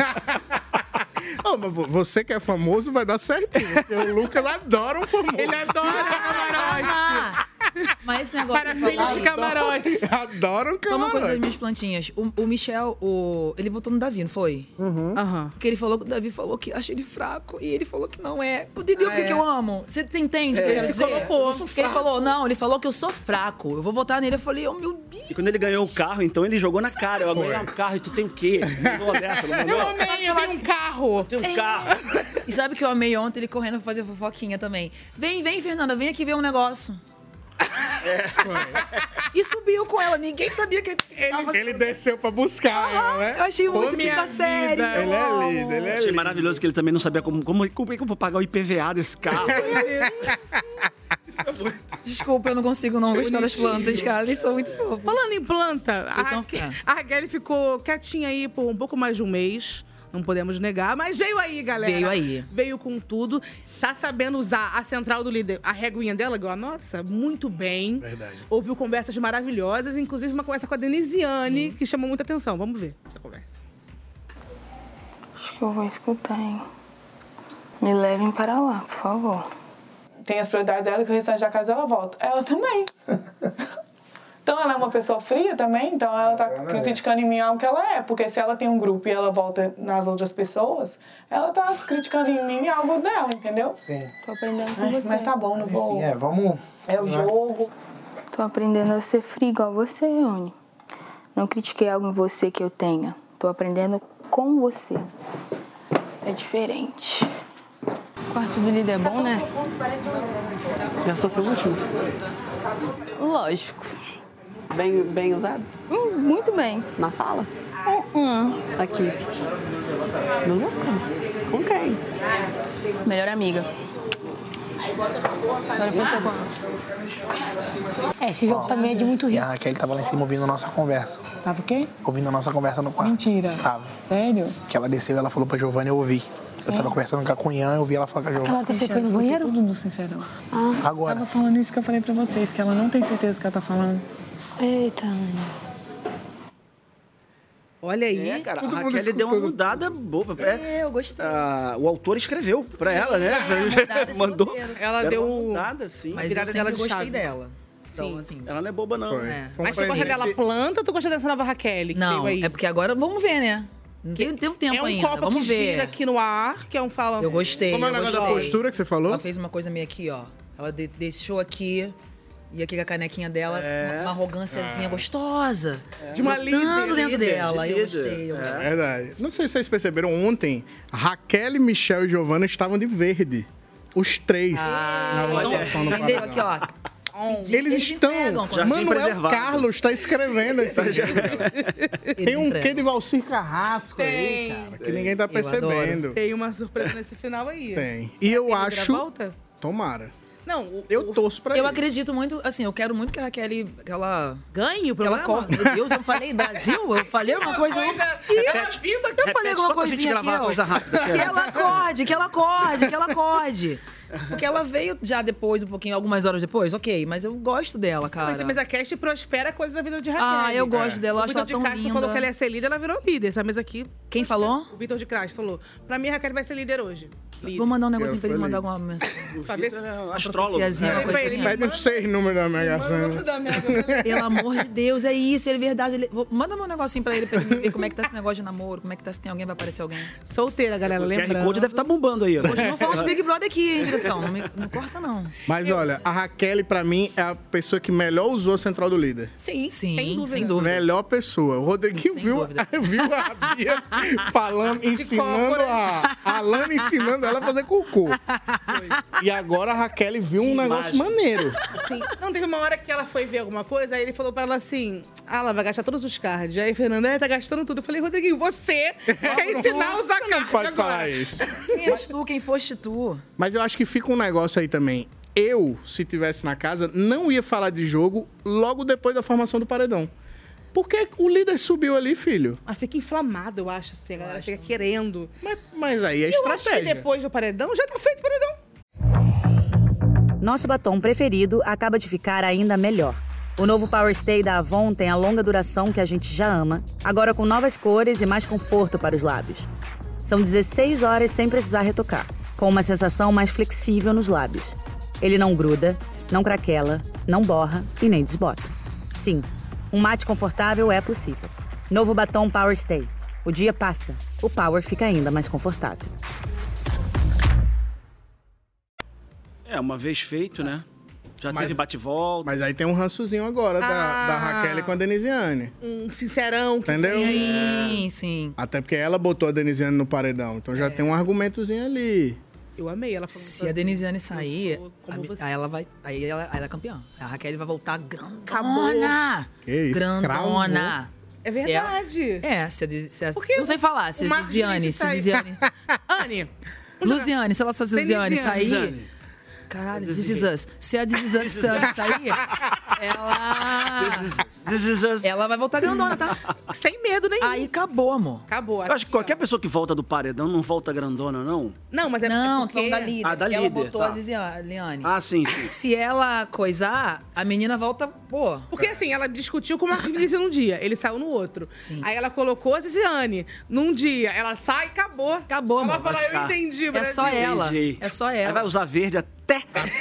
Ô, mas vo- você que é famoso vai dar certinho, porque o Lucas adora um famoso. Ele adora camarote. Ah, mas esse negócio Para de filhos falar- de camarote. Adora um Só uma coisa das camarote. minhas plantinhas. O, o Michel, o, ele votou no Davi, não foi? Aham. Porque ele falou que o Davi falou que acha ele fraco e ele falou que não é. Entendeu Ah, por que é. que eu amo? Você você entende? o que eu Ele quero se dizer? colocou. Eu sou fraco. Ele falou, não, ele falou que eu sou fraco. Eu vou votar nele. Eu falei, oh meu Deus. E quando ele ganhou o carro, então ele jogou na cara. Eu ganhei um carro e tu tem o quê? Mandou uma dessa, não Eu mandou? amei, eu tenho um carro. Tem um carro. E sabe o que eu amei ontem? Ele correndo pra fazer fofoquinha também. Vem, vem, Fernanda, vem aqui ver um negócio. E subiu com ela. Ninguém sabia que ele tava... Ele desceu pra buscar ela, né? Eu achei muito Ô, minha quinta série. vida, Ele é lindo, ele é Achei lindo. maravilhoso que ele também não sabia como, como, como é que eu vou pagar o I P V A desse carro. Desculpa, eu não consigo não gostar das plantas, cara. Eles são muito fofos. Falando em planta, Eles são- a, a Raquel ficou quietinha aí por um pouco mais de um mês. Não podemos negar, mas veio aí, galera. Veio aí. Veio com tudo. Tá sabendo usar a central do líder, a reguinha dela, igual a nossa, muito bem. Verdade. Ouviu conversas maravilhosas, inclusive uma conversa com a Denisiane, que chamou muita atenção. Vamos ver essa conversa. Acho que eu vou escutar, hein? Me levem para lá, por favor. Tem as prioridades dela que o restante da casa ela volta. Ela também. Então ela é uma pessoa fria também, então ela tá criticando em mim algo que ela é. Porque se ela tem um grupo e ela volta nas outras pessoas, ela tá criticando em mim algo dela, entendeu? Sim. Tô aprendendo com Ai, você. mas tá bom, não vou... É, vamos... É o jogo. Tô aprendendo a ser fria igual você, Oni. Não critiquei algo em você que eu tenha. Tô aprendendo com você. É diferente. O quarto do líder é bom, né? Já sou seu último? Lógico. Bem, bem usado? Hum, muito bem. Na sala? Hum, Aqui. Nos Lucas? Com quem? melhor amiga. Agora pensa quanto. É, esse jogo também é de muito E a risco. Raquel tava lá em cima ouvindo a nossa conversa. Tava o quê? Ouvindo a nossa conversa no quarto. Mentira. Tava. Sério? Que ela desceu e ela falou pra Giovana, eu ouvi. Eu tava conversando com a Cunhã, eu ouvi ela falar com a Giovana. Aquela vez que você foi no Escuta banheiro? tudo do Sincerão. Ah, Agora. Tava falando isso que eu falei pra vocês, que ela não tem certeza do que ela tá falando. eita, Ana. Olha aí. É, cara, Todo a mundo Raquel deu uma escutando. mudada boa. É, eu gostei. Ah, o autor escreveu pra ela, né? Mandou. Ela Deram deu uma mudada, sim. Mas virada eu dela sempre de gostei chave. dela. Então, Sim. assim... Ela não é boba, não. Foi. É. Fomos Mas tu gosta aprender. dela planta ou tu gosta dessa nova Raquel? Que Não, veio aí? é porque agora vamos ver, né? Não tem, tem um tempo é um ainda, copo vamos que ver. gira aqui no ar, que é um fala. Eu gostei, Como é o eu negócio da gostei. postura que você falou? Ela fez uma coisa meio aqui, ó. Ela de- deixou aqui, e aqui com a canequinha dela, uma, uma arrogânciazinha gostosa. De uma Brotando líder, dentro líder, dela. de Eu líder. gostei, eu É gostei. verdade. Não sei se vocês perceberam, ontem, Raquel, Michel e Giovana estavam de verde. Os três na votação no Entendeu? paredão. Aqui, ó. Eles Eles estão. entregam, Jardim Manuel preservado. Carlos está escrevendo esse livro. Tem um entregam. quê de Valcir Carrasco aí, Tem. cara, que ninguém tá Eu percebendo. Tem uma surpresa nesse final aí. Tem. Será E eu que ele acho. volta? Tomara. Não, o, eu torço pra Eu ele. acredito muito, assim, eu quero muito que a Raquel, que ela... Ganhe o que ela programa? corte. Meu Deus, eu falei Brasil? Eu falei alguma coisa... Coisa- Ih, ela vindo aqui. Eu falei alguma coisinha aqui, ó. coisa rápida. Que ela acorde, que ela acorde, que ela acorde. Porque ela veio já depois, um pouquinho, algumas horas depois, ok. Mas eu gosto dela, cara. Mas, mas a Cast prospera coisas na vida de Raquel. Ah, eu gosto dela, eu O acho Vitor ela de tão Castro linda. falou que ela ia ser líder, ela virou líder. Essa mesa aqui... Quem falou? O Vitor de Castro falou. Pra mim, a Raquel vai ser líder hoje. Líder. Vou mandar um negocinho Eu pra ele falei. mandar alguma mensagem. Pra ver se... Astrólogo. profeciazinha, uma Ele coisinha. pede uns seis números da Mega Sena. Pelo amor de Deus, é isso, ele é verdade. Ele... Vou- Manda um negocinho pra ele, pra ele ver como é que tá esse negócio de namoro, como é que tá, se tem alguém, vai aparecer alguém. Solteira, galera, O Q R lembrando. Code deve estar bombando aí. ó. Hoje não falamos de Big Brother aqui, hein, direção? Não, me, não corta, não. Mas olha, a Raquel, pra mim, é a pessoa que melhor usou a Central do Líder. Sim, Sim, sem dúvida. sem dúvida. Melhor pessoa. O Rodriguinho Sem viu, dúvida. viu a Bia falando, ensinando a, a Alana, ensinando ela a fazer cocô. E agora a Raquel viu um negócio maneiro. Sim. Não, teve uma hora que ela foi ver alguma coisa, aí ele falou pra ela assim, ah, ela vai gastar todos os cards. Aí, Fernanda, é, tá gastando tudo. Eu falei, Rodriguinho, você quer ensinar a usar Você card não pode agora. falar isso. Quem és tu, quem foste tu? Mas eu acho que fica um negócio aí também. Eu, se tivesse na casa, não ia falar de jogo logo depois da formação do paredão. Porque o líder subiu ali, filho. Mas fica inflamado, eu acho, assim, a galera fica querendo. Mas, mas aí é E eu acho que estratégia. depois do paredão, já tá feito o paredão. Nosso batom preferido acaba de ficar ainda melhor. O novo Power Stay da Avon tem a longa duração que a gente já ama, agora com novas cores e mais conforto para os lábios. São dezesseis horas sem precisar retocar, com uma sensação mais flexível nos lábios. Ele não gruda, não craquela, não borra e nem desbota. Sim, um mate confortável é possível. Novo batom Power Stay. O dia passa, o power fica ainda mais confortável. É, uma vez feito, né? Já Mas- teve bate-volta. Mas aí tem um rançozinho agora da, Ah. da Raquel com a Denisiane. Um sincerão. Que Entendeu? Sim, sim. Até porque ela botou a Denisiane no paredão. Então já tem um argumentozinho ali. Eu amei ela falando Se a assim, Denisiane eu sair, sou como a- você. aí ela vai. Aí ela, aí ela é campeã. A Raquel vai voltar Acabou. grandona. Que isso, Grandona. É Se verdade. ela- É, se a, Desi- se a, Porque não sei falar, se o a Marcos Ziziane, Vinícius se a sai- Ziziane. Anne. Luziane, se ela se a Ziziane Denisiane. sair. Ziziane. Caralho, This Is Us. Se a This Is Us sair, ela. This is us. Ela vai voltar grandona, tá? Sem medo nenhum. Aí acabou, amor. Acabou. Eu acho que qualquer pessoa que volta do paredão não volta grandona, não? Não, mas é Não, tô porque... falando da líder. Ah, da que ela líder, botou tá. a Ziziane. Ah, sim, sim. Se ela coisar, a menina volta, pô. Porque assim, ela discutiu com o Marcos Vinícius num dia, ele saiu no outro. Aí ela colocou a Ziziane num dia, ela sai e acabou. Acabou, Ela amor. fala, vai eu ficar. entendi, É Brasil. só ela. Entendi. É só Aí ela. vai usar verde até.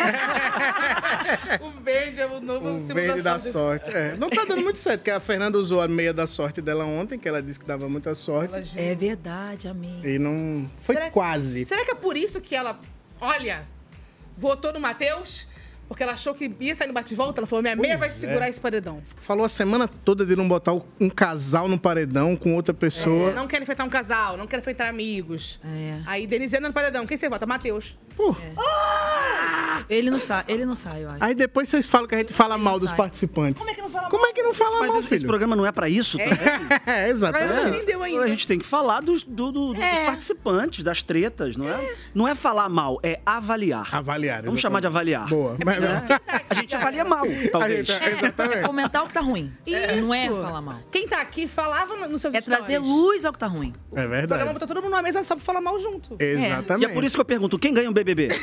O verde é o novo O símbolo verde da desse- sorte. É, não tá dando muito certo, porque a Fernanda usou a meia da sorte dela ontem, que ela disse que dava muita sorte. É verdade, amém. E não. Foi Será que- quase. Será que é por isso que ela, olha, votou no Matheus? Porque ela achou que ia sair no bate-volta? Ela falou, minha meia vai Pois segurar é. esse paredão. Falou a semana toda de não botar um casal no paredão com outra pessoa. Não quero enfrentar um casal, não quero enfrentar amigos. É. Aí, Denisiane no paredão, quem você vota? Matheus. Pô. Ele não sai, ele não sai, eu acho. Aí depois vocês falam que a gente fala mal dos sai. participantes. Como é que não fala Como é que não fala Mas mal, esse filho? programa não é pra isso também? É, exatamente. Ela não entendeu ainda. A gente tem que falar dos, do- do- dos É. participantes, das tretas, não é? Não é falar mal, é avaliar. Avaliar. Vamos chamar de avaliar. Boa. Mas- A gente avalia mal, talvez. A gente- exatamente. É comentar o que tá ruim. Isso. Não é falar mal. Quem tá aqui falava no- nos seus É stories. trazer luz ao que tá ruim. É O programa verdade. botou todo mundo numa mesa só pra falar mal junto. Exatamente. E é por isso que eu pergunto, quem ganha o B B B?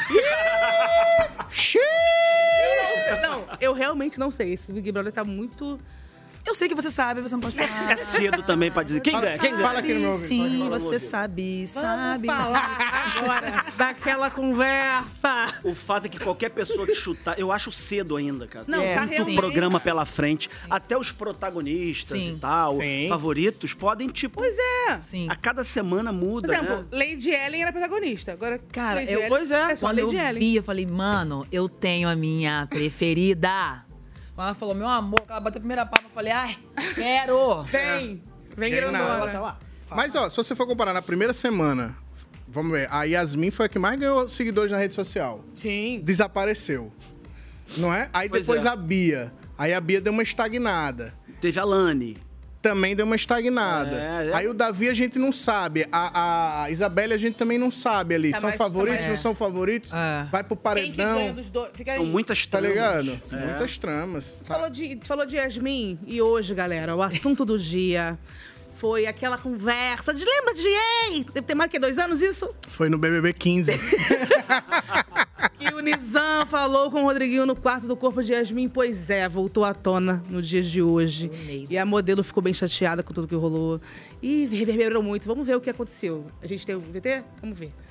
Não, eu realmente não sei. Esse Big Brother tá muito... Eu sei que você sabe, você não pode falar. É cedo também pra dizer. Quem Fala- ganha? Quem ganha? Fala aqui no meu ouvido. Sim, Fala no meu você ouvido. sabe, Vamos sabe. falar agora daquela conversa. O fato é que qualquer pessoa que chutar, eu acho cedo ainda, cara. Não, Tem tá muito realmente. programa pela frente. Até os protagonistas Sim. e tal, Sim. favoritos, podem, tipo, Pois é. Sim. a cada semana muda, Por exemplo, né? Lady Ellen era protagonista. Agora, Cara, Lady eu- Ellen pois é. é só Quando eu Lady Ellen. vi, eu falei, mano, eu tenho a minha preferida. Quando ela falou, meu amor, que ela bateu a primeira palma, eu falei, ai, quero. Vem. Vem Vem grandona. nada. Ela tá lá. Mas, ó, se você for comparar na primeira semana, vamos ver, a Yasmin foi a que mais ganhou seguidores na rede social. Sim. Desapareceu. Não é? Aí Pois depois é. a Bia. Aí a Bia deu uma estagnada. Teve a Lani. também deu uma estagnada. É, é. Aí o Davi a gente não sabe. A, a Isabelle a gente também não sabe ali. Tá, são mas favoritos, também é. não são favoritos? Vai pro Quem que ganha paredão. dos dois? Fica São aí. muitas Tá tramas. ligado? É. Muitas tramas. Tá. Falou de, falou de Yasmin e hoje, galera, o assunto do dia foi aquela conversa de lembra de Ei? Tem mais que dois anos isso? Foi no B B B quinze. Que o Nizam falou com o Rodriguinho no quarto do corpo de Yasmin. Pois é, voltou à tona no dia de hoje. E a modelo ficou bem chateada com tudo que rolou. E reverberou muito. Vamos ver o que aconteceu. A gente tem o V T? Vamos ver.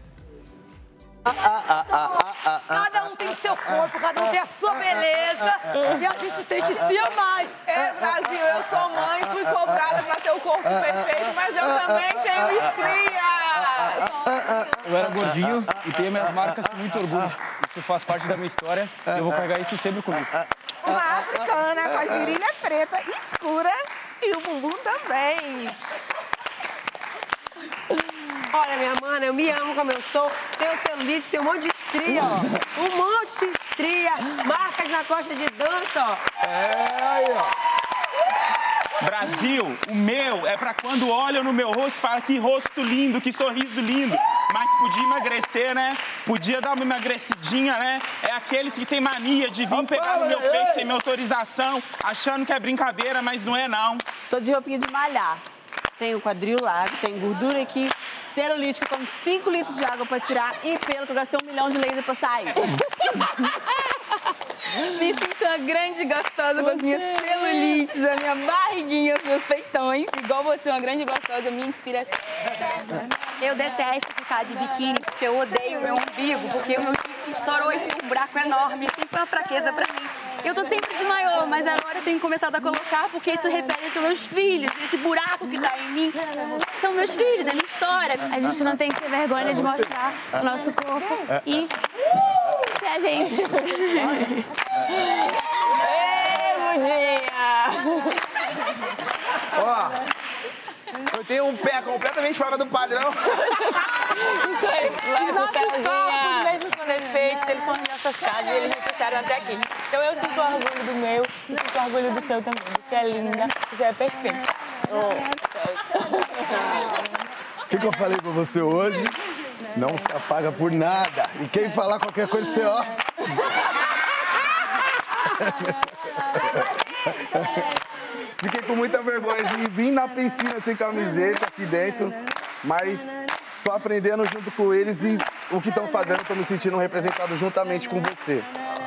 Cada um tem seu corpo, cada um tem a sua beleza. E a gente tem que se amar. É, Brasil, eu sou mãe, fui cobrada pra ter o corpo perfeito, mas eu também tenho estria. Eu era gordinho e tenho minhas marcas com muito orgulho. Isso faz parte da minha história e eu vou carregar isso sempre comigo. Uma africana com as virilhas preta escura e o bumbum também. Olha, minha mana, eu me amo como eu sou. Tenho celulite, tenho um monte de estria, ó. Um monte de estria. Marcas na costa de dança, ó. É, aí, ó. Brasil, o meu é pra quando olham no meu rosto e falam que rosto lindo, que sorriso lindo. Mas podia emagrecer, né? Podia dar uma emagrecidinha, né? É aqueles que tem mania de vir pegar no meu peito sem minha autorização, achando que é brincadeira, mas não é não. Tô de roupinha de malhar. Tenho quadril largo, tenho gordura aqui, celulite, que eu tomo cinco litros de água pra tirar e pelo que eu gastei um milhão de laser pra sair. Me sinto uma grande gostosa com as minhas celulites, a minha barriguinha, os meus peitões. Igual você, uma grande gostosa, minha inspiração. Eu detesto ficar de biquíni, porque eu odeio meu umbigo, porque o meu se estourou e fica um buraco enorme. Sempre foi uma fraqueza pra mim. Eu tô sempre de maior, mas agora eu tenho começado a colocar, porque isso refere aos meus filhos. Esse buraco que tá em mim são meus filhos, é minha história. A gente não tem que ter vergonha de mostrar o nosso corpo e ser a gente. Ei, mudinha! Ó, eu tenho um pé completamente fora do padrão. Isso aí, Os nossos corpos, mesmo com defeitos, eles são as nossas casas e eles necessitaram até aqui. Então eu sinto orgulho do meu e sinto orgulho do seu também. Você é linda, você é perfeita. O que, que eu falei pra você hoje? Não se apaga por nada. E quem falar qualquer coisa, você, ó... Fiquei com muita vergonha de vir na piscina sem camiseta aqui dentro, mas tô aprendendo junto com eles e o que estão fazendo, tô me sentindo representado juntamente com você.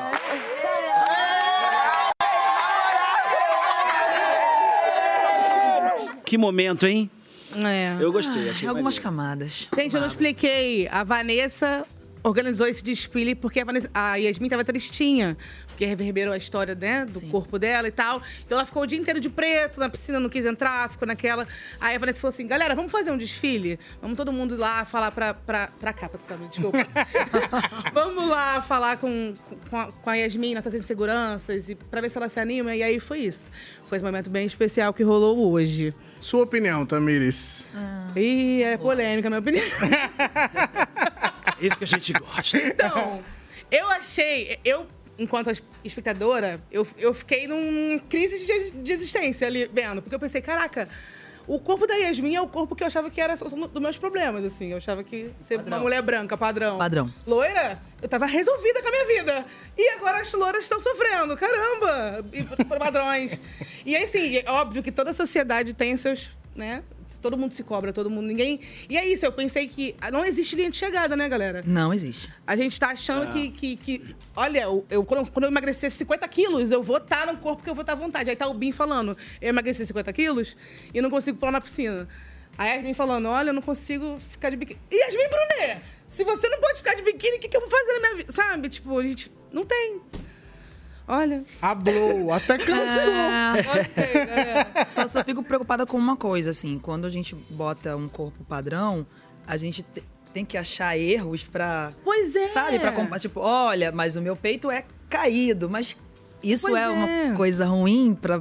Que momento, hein? É. Eu gostei, achei Algumas maneiro. camadas. Gente, eu não expliquei. A Vanessa organizou esse desfile porque a, Vanessa, a Yasmin tava tristinha. Porque reverberou a história, né, do Sim. corpo dela e tal. Então ela ficou o dia inteiro de preto na piscina, não quis entrar, ficou naquela. Aí a Vanessa falou assim, galera, vamos fazer um desfile? Vamos todo mundo ir lá falar pra, pra, pra cá, pra câmera, desculpa. Vamos lá falar com, com, a, com a Yasmin, nossas inseguranças, e pra ver se ela se anima. E aí foi isso. Foi esse momento bem especial que rolou hoje. Sua opinião, Tamires? Ah, Ih, é polêmica a minha opinião. Isso que a gente gosta. Então, eu achei... Eu, enquanto espectadora, eu, eu fiquei numa crise de, de existência ali vendo. Porque eu pensei, caraca... O corpo da Yasmin é o corpo que eu achava que era a solução dos meus problemas, assim. Eu achava que ser padrão. Uma mulher branca, padrão. Padrão. Loira, eu tava resolvida com a minha vida. E agora as louras estão sofrendo, caramba! E por padrões. E aí, assim, é óbvio que toda a sociedade tem seus, né? Todo mundo se cobra, todo mundo, ninguém... E é isso, eu pensei que não existe linha de chegada, né, galera? Não existe. A gente tá achando É. que, que, que... Olha, eu, eu, quando, quando eu emagrecer cinquenta quilos, eu vou estar num corpo que eu vou estar à vontade. Aí tá o Bim falando, eu emagreci cinquenta quilos e não consigo pular na piscina. Aí a Yasmin falando, olha, eu não consigo ficar de biquíni. E Yasmin Brunet, se você não pode ficar de biquíni, o que, que eu vou fazer na minha vida? Sabe? Tipo, a gente não tem... Olha. Hablou, até cansou. Ah, Gostei, galera. Só, só fico preocupada com uma coisa, assim. Quando a gente bota um corpo padrão, a gente te, tem que achar erros pra... Pois é. Sabe? Pra comparar. Tipo, olha, mas o meu peito é caído. Mas isso Pois é, é. uma coisa ruim pra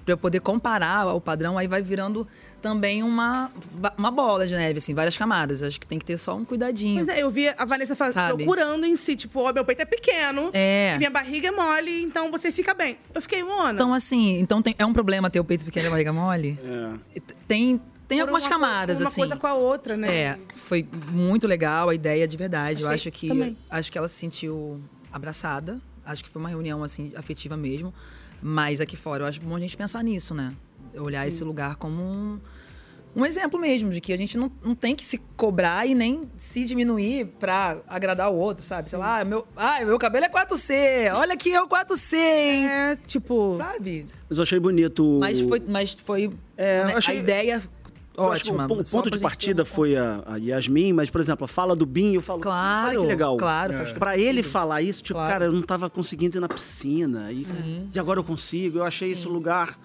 pra eu poder comparar o padrão, aí vai virando também uma, uma bola de neve, assim, várias camadas. Acho que tem que ter só um cuidadinho. Mas é, eu vi a Vanessa faz, procurando em si, tipo, ó, meu peito é pequeno, É. minha barriga é mole, então você fica bem. Eu fiquei, Mona. Então, assim, então tem, é um problema ter o peito pequeno e a barriga mole? É. Tem, tem Por algumas uma camadas, co- uma assim. coisa com a outra, né? É, foi muito legal a ideia, de verdade. Eu Achei acho que, também. acho que ela se sentiu abraçada. Acho que foi uma reunião, assim, afetiva mesmo. Mas aqui fora, eu acho bom a gente pensar nisso, né? Olhar Sim. esse lugar como um, um exemplo mesmo, de que a gente não, não tem que se cobrar e nem se diminuir pra agradar o outro, sabe? Sei lá, meu, ah, meu cabelo é quatro C, olha aqui, é o quatro C, hein? É, tipo... Sabe? Mas eu achei bonito. Mas foi, mas foi É, né, eu achei- a ideia Eu acho que ótima. O, pon- o só ponto pra de gente partida foi a, a Yasmin, mas, por exemplo, a fala do Bin, eu falo, Claro, olha que legal. claro, faz Pra ele sentido. falar isso, tipo, Claro. cara, eu não tava conseguindo ir na piscina. E, Sim. e agora eu consigo. Eu achei esse lugar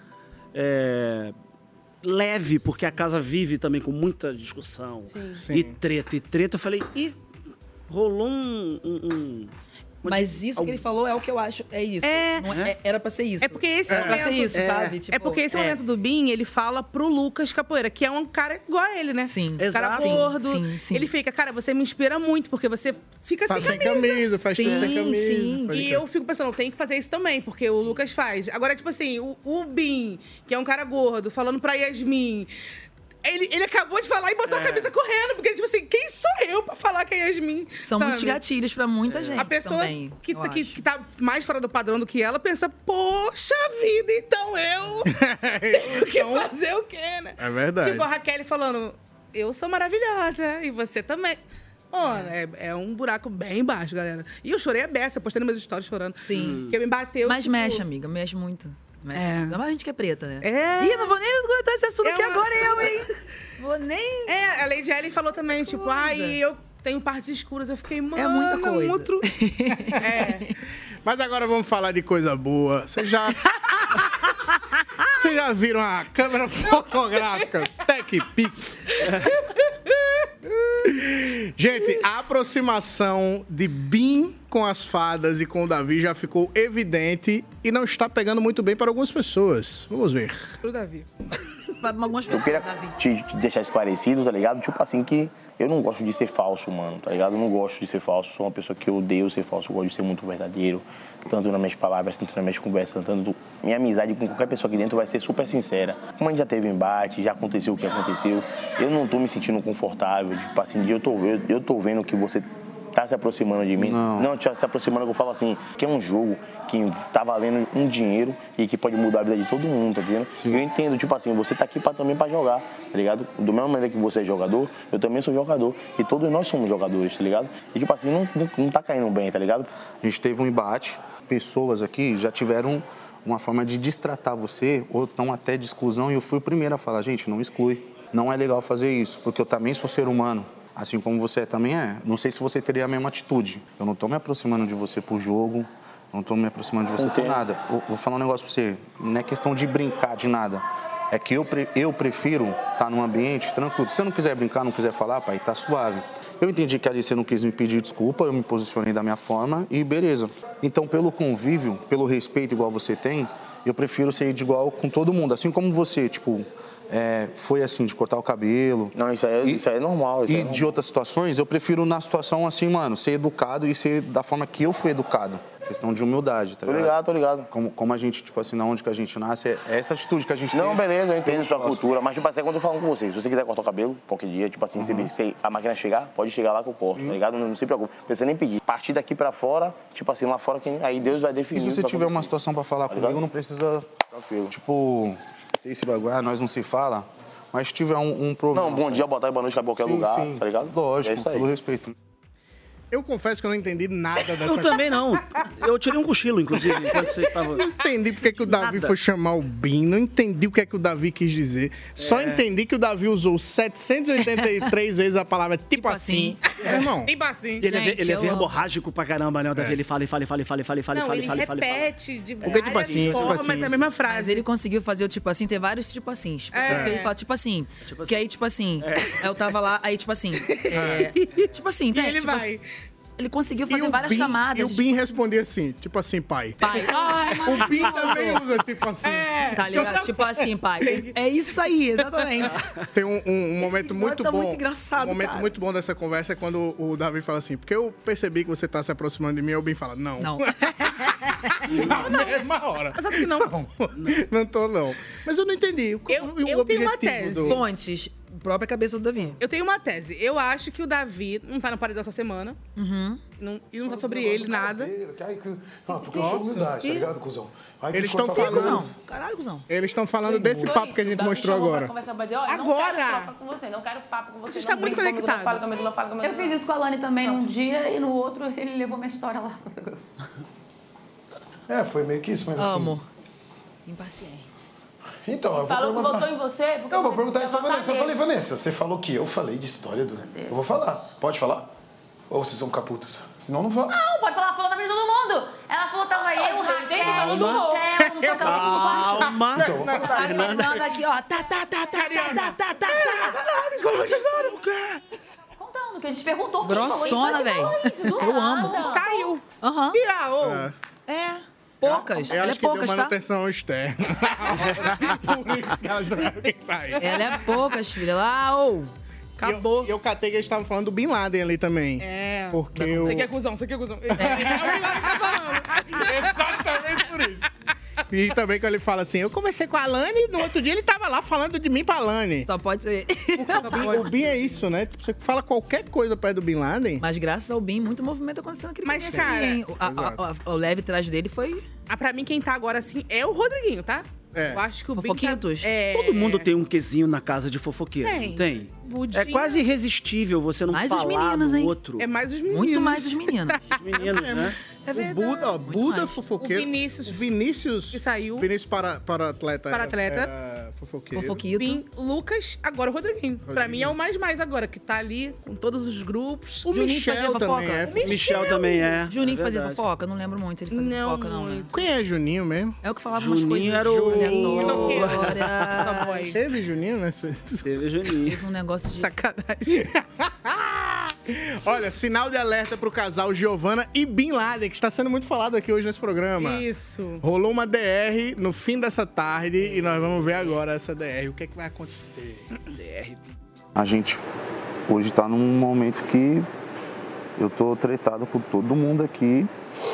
é, leve, porque a casa vive também com muita discussão. Sim. E Sim. treta, e treta. Eu falei, ih, rolou um... um- um- uma Mas di- isso que ele falou é o que eu acho, é isso. É. Não é- era pra ser isso. É porque esse era pra momento... ser isso, é. sabe? Tipo, é porque esse é. momento do Bin, ele fala pro Lucas Capoeira, que é um cara igual a ele, né? Sim. Um cara Exato. gordo. Sim, sim. Ele fica, cara, você me inspira muito, porque você fica Tá sem sem camisa. camisa, faz tudo sem camisa, Sim, pode E crer. eu fico pensando, tem que fazer isso também, porque o Lucas faz. Agora, tipo assim, o, o Bin, que é um cara gordo, falando pra Yasmin... Ele, ele acabou de falar e botou É. a camisa correndo, porque, tipo assim, quem sou eu pra falar que é Yasmin? São sabe? muitos gatilhos pra muita gente A pessoa também, que, eu tá- que, acho. que tá mais fora do padrão do que ela pensa, poxa vida, então eu tenho que fazer o quê, né? É verdade. Tipo, a Raquel falando, eu sou maravilhosa e você também. Mano, é, é um buraco bem baixo, galera. E eu chorei a beça, postei nos meus stories chorando. Sim. Porque me bateu, Mas tipo... mexe, amiga, mexe muito. Mexe. É. Ainda mais a gente que é preta, né? É. Ih, não vou nem comentar esse assunto É que uma- agora eu, hein? Vou nem... É, a Lady Ellen falou também, tipo, ai, eu tenho partes escuras. Eu fiquei, mano, É muita coisa. muito... é. Mas agora vamos falar de coisa boa. Vocês já... Vocês já viram a câmera fotográfica TechPix? Gente, a aproximação de Bin com as fadas e com o Davi já ficou evidente e não está pegando muito bem para algumas pessoas. Vamos ver. Pro Davi. Algumas Eu queria te, te deixar esclarecido, tá ligado? Tipo assim, que eu não gosto de ser falso, mano, tá ligado? Eu não gosto de ser falso. Sou uma pessoa que eu odeio ser falso. Eu gosto de ser muito verdadeiro. Tanto nas minhas palavras, tanto nas minhas conversas, tanto... Minha amizade com qualquer pessoa aqui dentro vai ser super sincera. Como a gente já teve embate, já aconteceu o que aconteceu, eu não tô me sentindo confortável. Tipo assim, eu tô, eu, eu tô vendo que você tá se aproximando de mim. Não. Não, tá se aproximando, que eu falo assim, que é um jogo que tá valendo um dinheiro e que pode mudar a vida de todo mundo, tá entendendo? Eu entendo, tipo assim, você tá aqui pra, também pra jogar, tá ligado? Do mesma maneira que você é jogador, eu também sou jogador. E todos nós somos jogadores, tá ligado? E tipo assim, não, não, não tá caindo bem, tá ligado? A gente teve um embate, pessoas aqui já tiveram uma forma de destratar você, ou estão até de exclusão, e eu fui o primeiro a falar, gente, não exclui. Não é legal fazer isso, porque eu também sou ser humano, assim como você também é. Não sei se você teria a mesma atitude. Eu não tô me aproximando de você por jogo, não tô me aproximando de você por nada. Eu vou falar um negócio pra você, não é questão de brincar de nada. É que eu, pre- eu prefiro estar num ambiente tranquilo. Se você não quiser brincar, não quiser falar, pai, tá suave. Eu entendi que ali você não quis me pedir desculpa, eu me posicionei da minha forma e beleza. Então, pelo convívio, pelo respeito igual você tem, eu prefiro ser de igual com todo mundo. Assim como você, tipo, é, foi assim, de cortar o cabelo. Não, isso aí, é- e, isso aí é normal. Isso e aí é normal. de outras situações, eu prefiro na situação assim, mano, ser educado e ser da forma que eu fui educado. Questão de humildade, tá Tô ligado? ligado, tô ligado. Como, como a gente, tipo assim, na onde que a gente nasce, é essa atitude que a gente tem. Não, beleza, eu entendo sua cultura, mas tipo assim, quando eu falo com vocês, se você quiser cortar o cabelo, qualquer dia, tipo assim, Uhum. se, se a máquina chegar, pode chegar lá que eu corto, tá ligado? Não, não se preocupe, não precisa nem pedir. Partir daqui pra fora, tipo assim, lá fora, quem, aí Deus vai E definir. se você pra tiver uma acontecer. situação pra falar Tá comigo, ligado? não precisa, Tranquilo. tipo, ter esse bagulho, ah, nós não se fala, mas se tiver um, um problema... Não, bom dia, boa tarde, boa noite, qualquer Sim, lugar, sim. tá ligado? Lógico, É isso aí. pelo respeito. Eu confesso que eu não entendi nada dessa Eu também não. Eu tirei um cochilo, inclusive, enquanto você tava... Não entendi porque que o Davi Nada. foi chamar o Bin, não entendi o que é que o Davi quis dizer. Só É. entendi que o Davi usou setecentas e oitenta e três vezes a palavra tipo, assim. É, irmão. Tipo assim. E ele, é, ve- Gente, ele é eu verborrágico pra caramba, né? O Davi, É. ele fala, e fala, e fala, e fala, e fala, e fala, e Não, fala, e ele fala, e fala, e fala. repete de Porque, tipo várias assim, tipo formas assim. a mesma Mas frase. ele conseguiu fazer o tipo assim, ter vários tipo assim. Tipo, É. porque ele fala tipo assim. que aí, tipo assim, eu tava lá, aí tipo assim. é, tipo assim, E tem, ele tipo vai. assim, ele conseguiu fazer E o várias Bin- camadas. E o Bin respondia assim, tipo assim, pai. Pai. Ai, O Bin também usa, tipo assim. Tá ligado? Tipo assim, pai. É isso aí, exatamente. Tem um, um- um momento muito tá bom. muito engraçado, um momento cara. muito bom dessa conversa é quando o Davi fala assim, porque eu percebi que você tá se aproximando de mim, e o Bin fala, não. Não. Na mesma hora. Sabe que não? Não, não tô, não. Mas eu não entendi. Qual- Eu, e o eu tenho uma objetivo tese. do- Pontes, própria cabeça do Davi. Eu tenho uma tese. Eu acho que o Davi não tá no paredão essa semana. Uhum. Não, e não tá sobre ele nada. Ah, porque eu sou humildade, tá ligado, cuzão? Aí Eles que estão corta a falando. cuzão. Caralho, cuzão. Eles estão falando desse papo que a gente mostrou agora. Conversar pra dizer, olha, Agora! não quero troca com você, não quero papo com você. Vocês não estão muito brinca comigo, conectados. Não fala comigo, não fala comigo. Eu fiz isso com a Lani também num dia e no outro ele levou minha história lá pro seu grupo. É, foi meio que isso, mas assim... Amo. Impaciente. Então, eu vou Falou que perguntar... votou em você porque Não, eu vou você perguntar disse isso pra que ia Vanessa. Eu votar falei, nele. Vanessa, você falou que eu falei de história do... Eu vou falar. Pode falar? Ou vocês são caputas? Senão não fala. Não, pode falar, falou na frente de todo mundo. Ela falou, tava eu, o Raquel, o Marcelo, não foi aquela aqui no quarto. Calma. Então, vou falar. A Fernanda aqui, ó. Tá, tá, tá, tá, tá, tá, tá, tá. Contando, que a gente perguntou quem falou isso. Grossona, Quem falou velho. isso, do Eu amo. nada. Saiu. Aham. E a ô? É. Poucas. Eu Ela é acho que poucas, deu tá? manutenção externa. Por isso que elas não eram quem saiu. Ela é poucas, filha. Lá, ou. Acabou. E eu, eu catei que eles estavam falando do Bin Laden ali também. É. Porque eu... Você que é cuzão, você que é cuzão. É, é o Milagre que tá falando. Exatamente por isso. E também quando ele fala assim, eu conversei com a Lani e no outro dia ele tava lá falando de mim pra Lani. Só pode ser. O Bin é isso, né? Você fala qualquer coisa perto do Bin Laden. Mas graças ao Bin, muito movimento acontecendo aqui. Mas, cara, o leve atrás dele foi... Ah, pra mim, quem tá agora assim é o Rodriguinho, tá? É. Eu acho que o Bin tá... Fofoquitos? É... Todo mundo tem um quesinho na casa de fofoqueiro, Tem. não tem? Budinha. É quase irresistível você não Mais os falar meninos, do hein? outro. É mais os meninos. Muito mais os meninos. Os meninos, né? É O verdade. Buda, ó, Buda mais. fofoqueiro. O Vinícius. O Vinícius. Que saiu. Vinícius para, para atleta. Para atleta. Era fofoqueiro. Fofoquito. Bin, Lucas, agora o Rodriguinho. Pra mim é o mais mais agora, que tá ali com todos os grupos. O Juninho Michel fazia também fofoca? é. Michel, Michel também é. Juninho é fazia verdade. fofoca? Não lembro muito ele fazia Não fofoca, não, né? muito. Quem é Juninho mesmo? É o que falava Juninho umas coisas era o- aleatórias. Teve Juninho nessa... Teve Juninho. Teve um negócio de... Sacanagem. Olha, sinal de alerta pro casal Giovanna e Bin Laden, que está sendo muito falado aqui hoje nesse programa. Isso. Rolou uma D R no fim dessa tarde e nós vamos ver agora essa D R. O que é que vai acontecer? D R. A gente hoje tá num momento que eu tô tretado com todo mundo aqui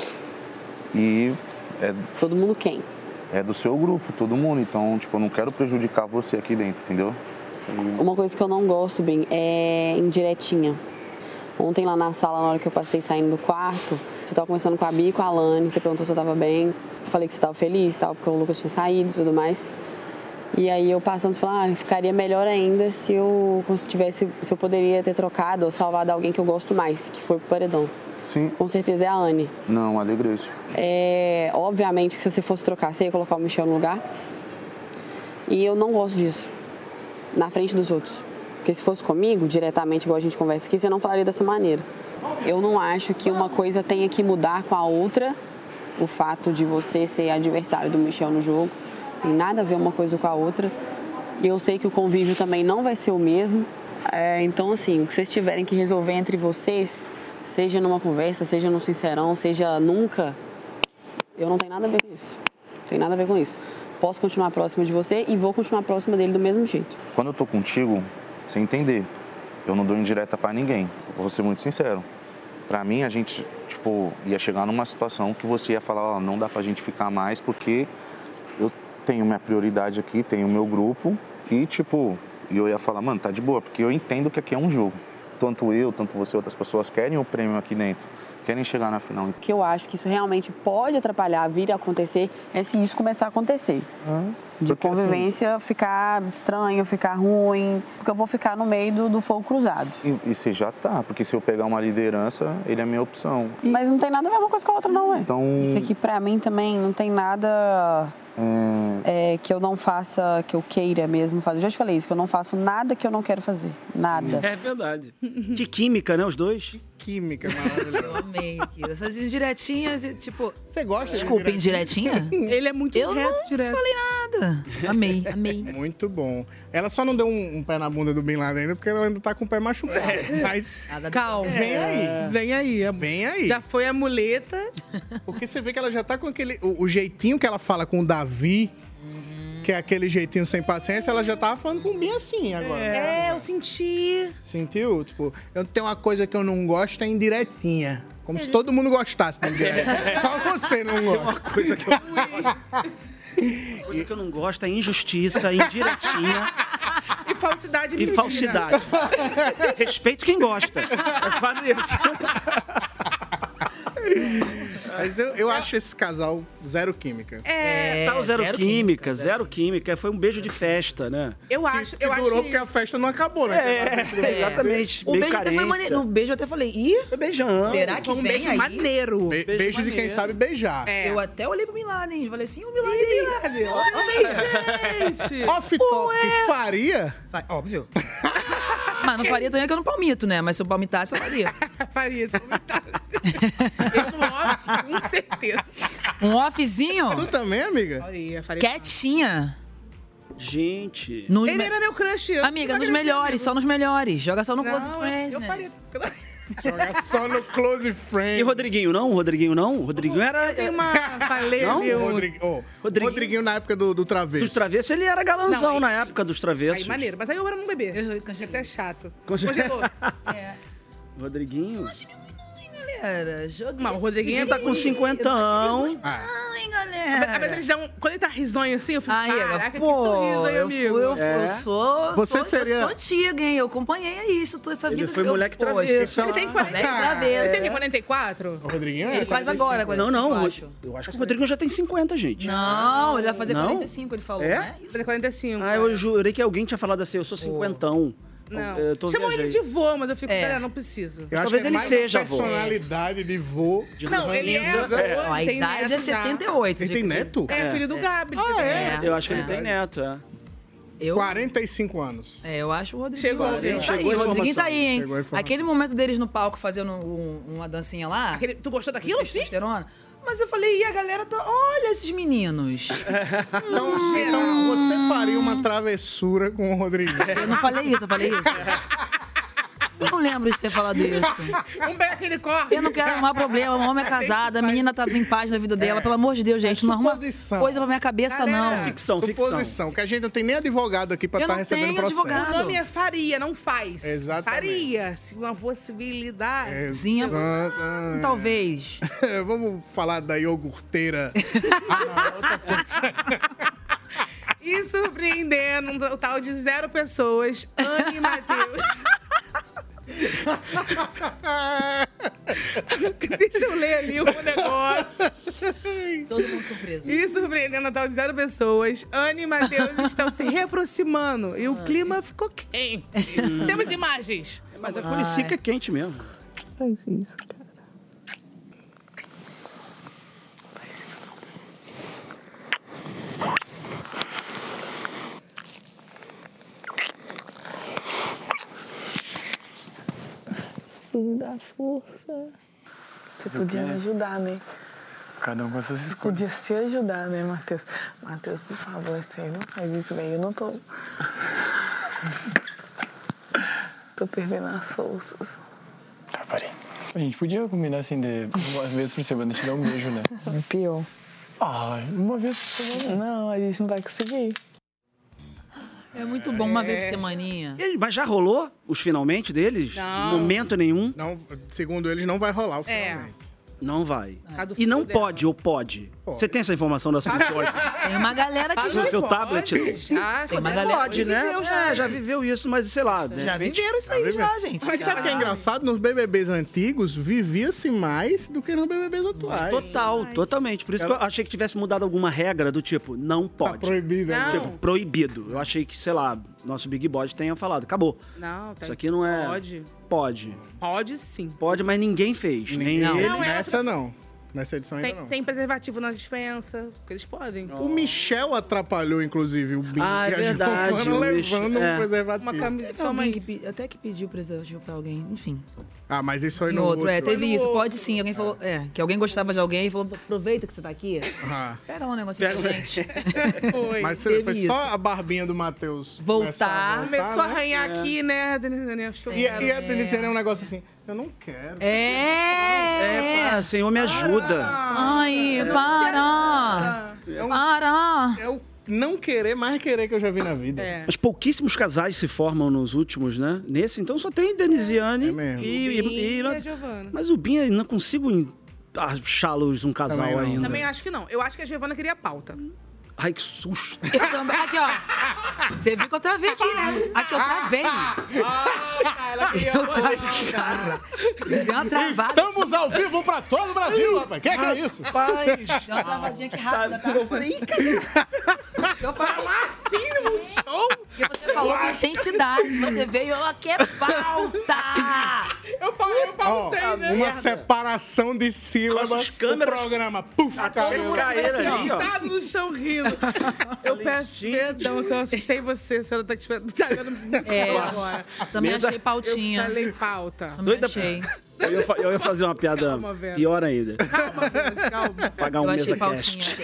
e é, Todo mundo quem? é do seu grupo, todo mundo. Então, tipo, eu não quero prejudicar você aqui dentro, entendeu? Uma coisa que eu não gosto, bem, é indiretinha. Ontem lá na sala, na hora que eu passei saindo do quarto, você tava conversando com a Bia e com a Lani, você perguntou se eu tava bem. Eu falei que você tava feliz e tal, porque o Lucas tinha saído e tudo mais. E aí eu passando, você falou, ah, ficaria melhor ainda se eu se tivesse, se eu poderia ter trocado ou salvado alguém que eu gosto mais, que foi pro paredão. Sim. Com certeza é a Anne. Não, Alegrete. É, obviamente que se você fosse trocar, você ia colocar o Michel no lugar. E eu não gosto disso. Na frente dos outros. Porque se fosse comigo, diretamente, igual a gente conversa aqui, você não falaria dessa maneira. Eu não acho que uma coisa tenha que mudar com a outra. O fato de você ser adversário do Michel no jogo. Tem nada a ver uma coisa com a outra. E eu sei que o convívio também não vai ser o mesmo. É, então, assim, o que vocês tiverem que resolver entre vocês, seja numa conversa, seja no sincerão, seja nunca, eu não tenho nada a ver com isso. Não tem nada a ver com isso. Posso continuar próxima de você e vou continuar próxima dele do mesmo jeito. Quando eu tô contigo, você entender, eu não dou indireta pra ninguém. Eu vou ser muito sincero. Pra mim, a gente, tipo, ia chegar numa situação que você ia falar, ó, não dá pra gente ficar mais porque eu tenho minha prioridade aqui, tenho o meu grupo e, tipo, e eu ia falar, mano, tá de boa, porque eu entendo que aqui é um jogo. Tanto eu, tanto você, outras pessoas querem o prêmio aqui dentro, querem chegar na final. O que eu acho que isso realmente pode atrapalhar, vir a acontecer, é se isso começar a acontecer. Ah, De porque, convivência ficar estranho, ficar ruim, porque eu vou ficar no meio do, do fogo cruzado. E, e você já tá, porque se eu pegar uma liderança, ele é minha opção. Mas não tem nada a ver uma coisa com a outra, não, é? Então... Isso aqui pra mim também não tem nada... É... é, que eu não faça, que eu queira mesmo fazer. Eu já te falei isso, que eu não faço nada que eu não quero fazer. Nada. É verdade. Que química, né, os dois? Química maravilhosa. Eu amei aquilo. Essas indiretinhas, e, tipo... Você gosta Desculpa, de indiretinha? Ele é muito Eu reto, não direto. falei nada. Amei, amei. Muito bom. Ela só não deu um, um pé na bunda do Bin Laden ainda, porque ela ainda tá com o pé machucado. Mas Calma. vem aí. Vem aí. Vem aí. Já foi a muleta. Porque você vê que ela já tá com aquele... O, o jeitinho que ela fala com o Davi, que é aquele jeitinho sem paciência, ela já tava falando com o Bin assim agora. É, eu senti. Sentiu? Tipo, eu tenho uma coisa que eu não gosto, é indiretinha. Como se todo mundo gostasse da indireta. Só você não gosta. Tem uma coisa que eu não gosto. Uma coisa que eu não gosto é injustiça, indiretinha E falsidade e mentira. falsidade. Respeito quem gosta. É quase isso. Mas eu, eu acho esse casal zero química. É, Tá o zero, zero química, química, zero química. Foi um beijo de festa, né? Eu acho, Que eu acho. durou porque a festa não acabou, né? É, exatamente. O Meio beijo até foi carência. maneiro. No beijo eu até falei, ih, Foi beijão. será que Foi um vem beijo aí? maneiro. Be- beijo, de quem maneiro. sabe beijar. É. Eu até olhei pro Bin Laden e falei assim, o Bin Laden. Amei, gente. Off-top, faria? Fa- Óbvio. Mas não faria também que eu não palmito, né? Mas se eu palmitasse, eu faria. Faria, se comentasse. Eu no off, com certeza. Um offzinho, Tu também, amiga? Faria, faria. quietinha. Gente. Nos Ele me- era meu crush. eu Amiga, não nos acredito, melhores, amigo. só nos melhores. Joga só no Não, Close Friends, eu né? faria. Jogar só no Close E Friends. o Rodriguinho, não? O Rodriguinho, não? O Rodriguinho era... Tem uma... Falei, Não? viu? Rodriguinho, oh, Rodriguinho. Rodriguinho na época do, do Travesso. Dos travessos, ele era galanzão Não, aí na sim. época dos travessos. Aí, maneiro. Mas aí eu era um bebê. Achei até chato. Congelou. É. Rodriguinho. Galera, joguei. Mas o Rodriguinho Ele tá com cinquentão. Ai, Às galera. vezes eles dão... Quando ele tá risonho assim, eu fico, Ai, caraca, que pô, sorriso aí, eu, amigo. fui- eu, É. eu sou, Você sou, seria- eu sou antiga, hein? Eu acompanhei isso, toda essa Ele vida. foi eu, moleque poxa, travesso. Ele tem quarenta... Moleque travesso. Ele tem quarenta e quatro? O Rodriguinho Ele é faz quarenta e cinco. agora, quarenta e Não, cinco, não. eu o- acho. Eu acho que o Rodriguinho já tem cinquenta, gente. Não, ele vai fazer Não? quarenta e cinco, ele falou, É? né? Isso. Ele é quarenta e cinco. Ah, eu jurei que alguém tinha falado assim, eu sou cinquentão. Não. Eu tô Chamam ele viajei. de vô, mas eu fico, É. galera, não precisa. Eu acho Talvez que é ele mais seja a avô. personalidade de vô. De Não, ele é Luísa. avô, É. Ó, a tem idade neto é já. setenta e oito. Ele tem neto? É, filho do Gabi. ele Ah, tem é? neto. Eu acho que ele É. tem neto, é. Eu, quarenta e cinco anos. é, eu acho o Rodriguinho. Chegou, o Rodriguinho tá chegou aí, a o Rodriguinho tá aí, informação. hein? Chegou a informação. Aquele momento deles no palco fazendo um- uma dancinha lá. Aquele- tu gostou daquilo, sim? testosterona. Mas eu falei, e a galera tá. Olha esses meninos. Então, então você faria uma travessura com o Rodriguinho. Eu não falei isso, eu falei isso. Eu não lembro de ter falado isso. Vamos pegar aquele corte. Eu não quero arrumar problema. O homem é casado, a menina tá em paz na vida dela. Pelo amor de Deus, gente, não arruma suposição. coisa pra minha cabeça, não. Ficção, ficção. Suposição, que a gente não tem nem advogado aqui pra Eu estar não recebendo tenho processo. advogado. O nome é Faria, não faz. Exatamente. Faria, se uma possibilidade. Sim, Exatamente. talvez. Vamos falar da iogurteira. E surpreendendo um total de zero pessoas, Anne e Matheus. Deixa eu ler ali o negócio. Todo mundo surpreso. E surpreendendo um total de zero pessoas, Anne e Matheus estão se reaproximando e o clima ficou quente. Temos imagens. Mas a Curicica é quente mesmo. Faz isso, cara. Preciso dar força. Você podia me ajudar, né? Cada um com suas escolhas. Podia se ajudar, né, Matheus? Matheus, por favor, você não faz isso, velho. Eu não tô. Tô perdendo as forças. Tá, parei. A gente podia combinar assim de uma vez por semana te dar um beijo, né? É pior. Ah, uma vez por semana. Não, a gente não vai conseguir. É muito bom uma vez por semaninha. E- Mas já rolou os finalmente deles? Não. Momento nenhum? Não, segundo eles, não vai rolar o É. finalmente. Não vai. A do E não filho dela. pode, ou pode? Pode. Você tem essa informação da sua história? Tem uma galera que No já seu Pode, tablet? não? Já, Tem uma já galera Pode, que né? viveu já É, já esse- viveu isso, mas sei lá. de Já repente- viveram isso aí, já, gente. Mas sabe o que é engraçado? Nos B B Bs antigos, vivia-se mais do que nos B B Bs atuais. Total, totalmente. Por isso que eu achei que tivesse mudado alguma regra do tipo, não Tá pode. proibido. né? Não. Tipo, proibido. Eu achei que, sei lá, nosso Big Boss tenha falado, acabou. Não, tá. Isso aqui não é... Pode. Pode. Pode sim. Pode, mas ninguém fez. Nem Não, ele. Não, é essa não. Nessa edição ainda Tem, não. tem preservativo na dispensa, porque eles podem. O Michel atrapalhou, inclusive, o Bin Ah, é e a verdade, Giovana o levando Michel- um é. preservativo. Uma camisa, alguém que, pe- até que pediu preservativo pra alguém, enfim. Ah, mas isso aí Em no outro, é, outro. teve isso, pode sim. Alguém falou, é, que alguém gostava de alguém e falou, aproveita que você tá aqui. Ah. Pega um negocinho pra gente. Foi. Mas Teve foi isso. só a barbinha do Matheus Voltar. começar a Começou voltar, a arranhar né? aqui, né, Denisiane? Acho que eu E, quero. e a Denisiane é um negócio assim, eu não quero. É! É, pá, Senhor, me ajuda. Ai, para! É um- Para! É o não querer mais querer que eu já vi na vida. É. Mas pouquíssimos casais se formam nos últimos, né? Nesse, então só tem Denisiane É mesmo. e, O Bin e- e a Giovana. Mas o Bin, eu não consigo en- achá-los um casal Também não. ainda. Também acho que não. Eu acho que a Giovana queria pauta. Ai, que susto. Eu também. Aqui, ó. Você viu que eu travei aqui, né? Aqui, eu travei. Ela queria Eu tô aqui, cara. Deu uma travada. Estamos ao vivo pra todo o Brasil, rapaz. Que que é isso? Rapaz. Deu uma travadinha aqui rápida, tá? Eu falei, ih, cara. Eu falei assim no show? Porque você falou com intensidade. Você veio, ela quer pauta. Eu falei, eu Ó, pausei, né? uma separação de sílabas. As câmeras- O programa, puf, Todo caiu. mundo caíram assim, ó. ali, ó. Tá no chão rindo. Eu peço perdão se eu assustei você, a senhora tá te tá vendo É, agora. Também Mesa- achei pautinha. Eu falei pauta. Também Doida achei. Eu ia, fa- eu ia fazer uma piada Calma, Vera. pior ainda. Calma, Deus, calma. Pagar um Eu achei mesa pautinha. cast.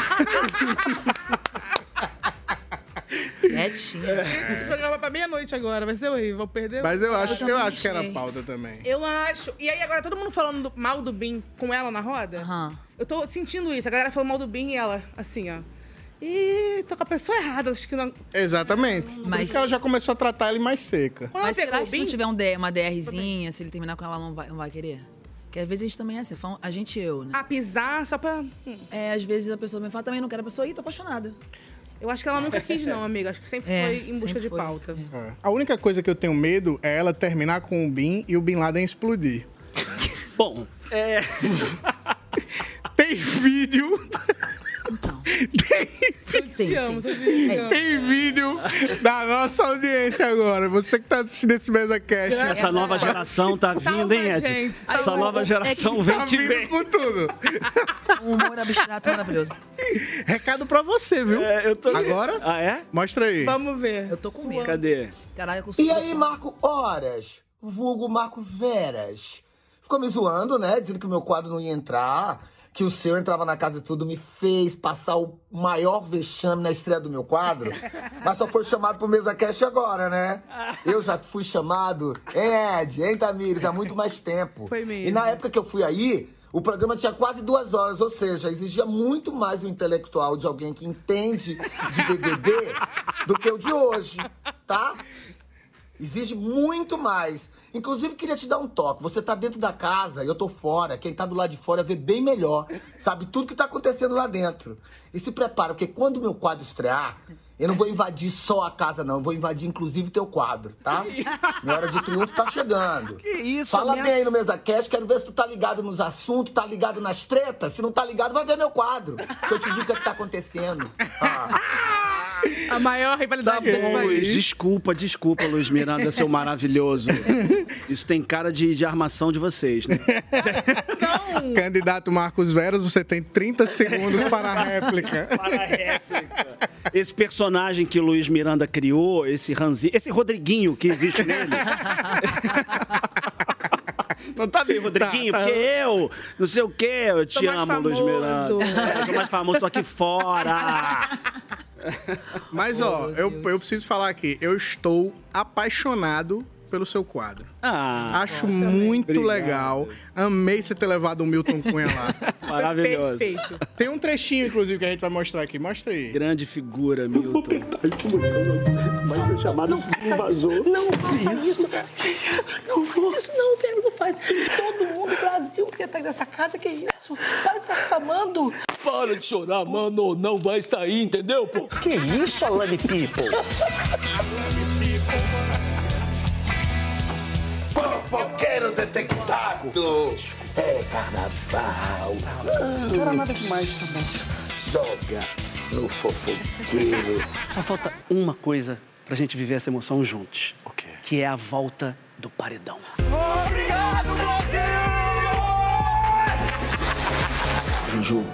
Quietinha. Esse programa é pra meia-noite agora, vai ser horrível, vou perder. Mas eu acho, eu também acho que era achei. pauta também. Eu acho. E aí agora todo mundo falando do- mal do Bin com ela na roda? Aham. Eu tô sentindo isso. A galera falando mal do Bin e ela, assim, ó. Ih, tô com a pessoa errada. Acho que não. Exatamente. Por Mas- isso que ela já começou a tratar ele mais seca. Quando Mas ela será pegou que o se não Bin, tiver um D- uma DRzinha, se ele terminar com ela, não vai, não vai querer? Porque às vezes a gente também é assim, fala- a gente e eu, né? a pisar só pra. hum. É, às vezes a pessoa me fala, também não quero a pessoa, ih, tô apaixonada. Eu acho que ela nunca quis, não, amiga. Acho que sempre É, foi em busca sempre de foi. pauta. É. A única coisa que eu tenho medo é ela terminar com o Bin e o Bin Laden explodir. Bom, é... Tem vídeo. Então. Tem, Te amo, você me ama. tem vídeo da nossa audiência agora. Você que tá assistindo esse MesaCast. Essa nova geração tá vindo, hein, Ed? gente, Essa salva. nova geração É vem Tá que vindo vem. com tudo. Um humor abstrato maravilhoso. Recado pra você, viu? É, eu tô... Agora? Ah, é? Mostra aí. Vamos ver. Eu tô com medo. Cadê? Caralho, com E aí, suspensão. Marco Horas, vulgo Marco Veras. Ficou me zoando, né? Dizendo que o meu quadro não ia entrar, que o seu entrava na casa e tudo, me fez passar o maior vexame na estreia do meu quadro. Mas só foi chamado pro MesaCast agora, né? Eu já fui chamado, hein, Ed, hein, Tamires, há muito mais tempo. Foi mesmo. E na época que eu fui aí, o programa tinha quase duas horas, ou seja, exigia muito mais do intelectual de alguém que entende de B B B do que o de hoje, tá? Exige muito mais. Inclusive, queria te dar um toque. Você tá dentro da casa e eu tô fora. Quem tá do lado de fora vê bem melhor. Sabe tudo que tá acontecendo lá dentro. E se prepara, porque quando o meu quadro estrear, eu não vou invadir só a casa, não. Eu vou invadir, inclusive, teu quadro, tá? Minha hora de triunfo tá chegando. Que isso, Fala ameaça- bem aí no MesaCast. Quero ver se tu tá ligado nos assuntos, tá ligado nas tretas. Se não tá ligado, vai ver meu quadro. Que eu te digo o que, é que tá acontecendo. Ah. A maior rivalidade Tá desse bom, Luiz. país. Desculpa, desculpa, Luiz Miranda, seu maravilhoso. Isso tem cara de, de armação de vocês, né? Candidato Marcos Veras, você tem trinta segundos para a réplica. Para a réplica. Esse personagem que o Luiz Miranda criou, esse Ranzinho, esse Rodriguinho que existe nele. Não tá bem, Rodriguinho? Tá, tá. Porque eu, não sei o quê, eu Sou te mais amo, Luiz famoso. Miranda. É, eu sou mais famoso, tô aqui fora. Mas, ó, eu, eu preciso falar aqui. Eu estou apaixonado pelo seu quadro. Ah, Acho muito obrigado. legal. Amei você ter levado o Milton Cunha lá. Maravilhoso. Perfeito. Tem um trechinho, inclusive, que a gente vai mostrar aqui. Mostra aí. Grande figura, Milton. Vai ser chamado de invasor. Não faça isso, cara. Não faz isso não, velho, não faz. Todo mundo, Brasil, quer estar nessa casa, que isso? Para de ficar reclamando. Para de chorar, mano. Não vai sair, entendeu, pô? Que isso, Alane People? Fofoqueiro detectado. É carnaval. Não era nada demais também. Joga no fofoqueiro. Só falta uma coisa pra gente viver essa emoção juntos. O quê? Que é a volta do paredão. Obrigado, Brasil! Juju.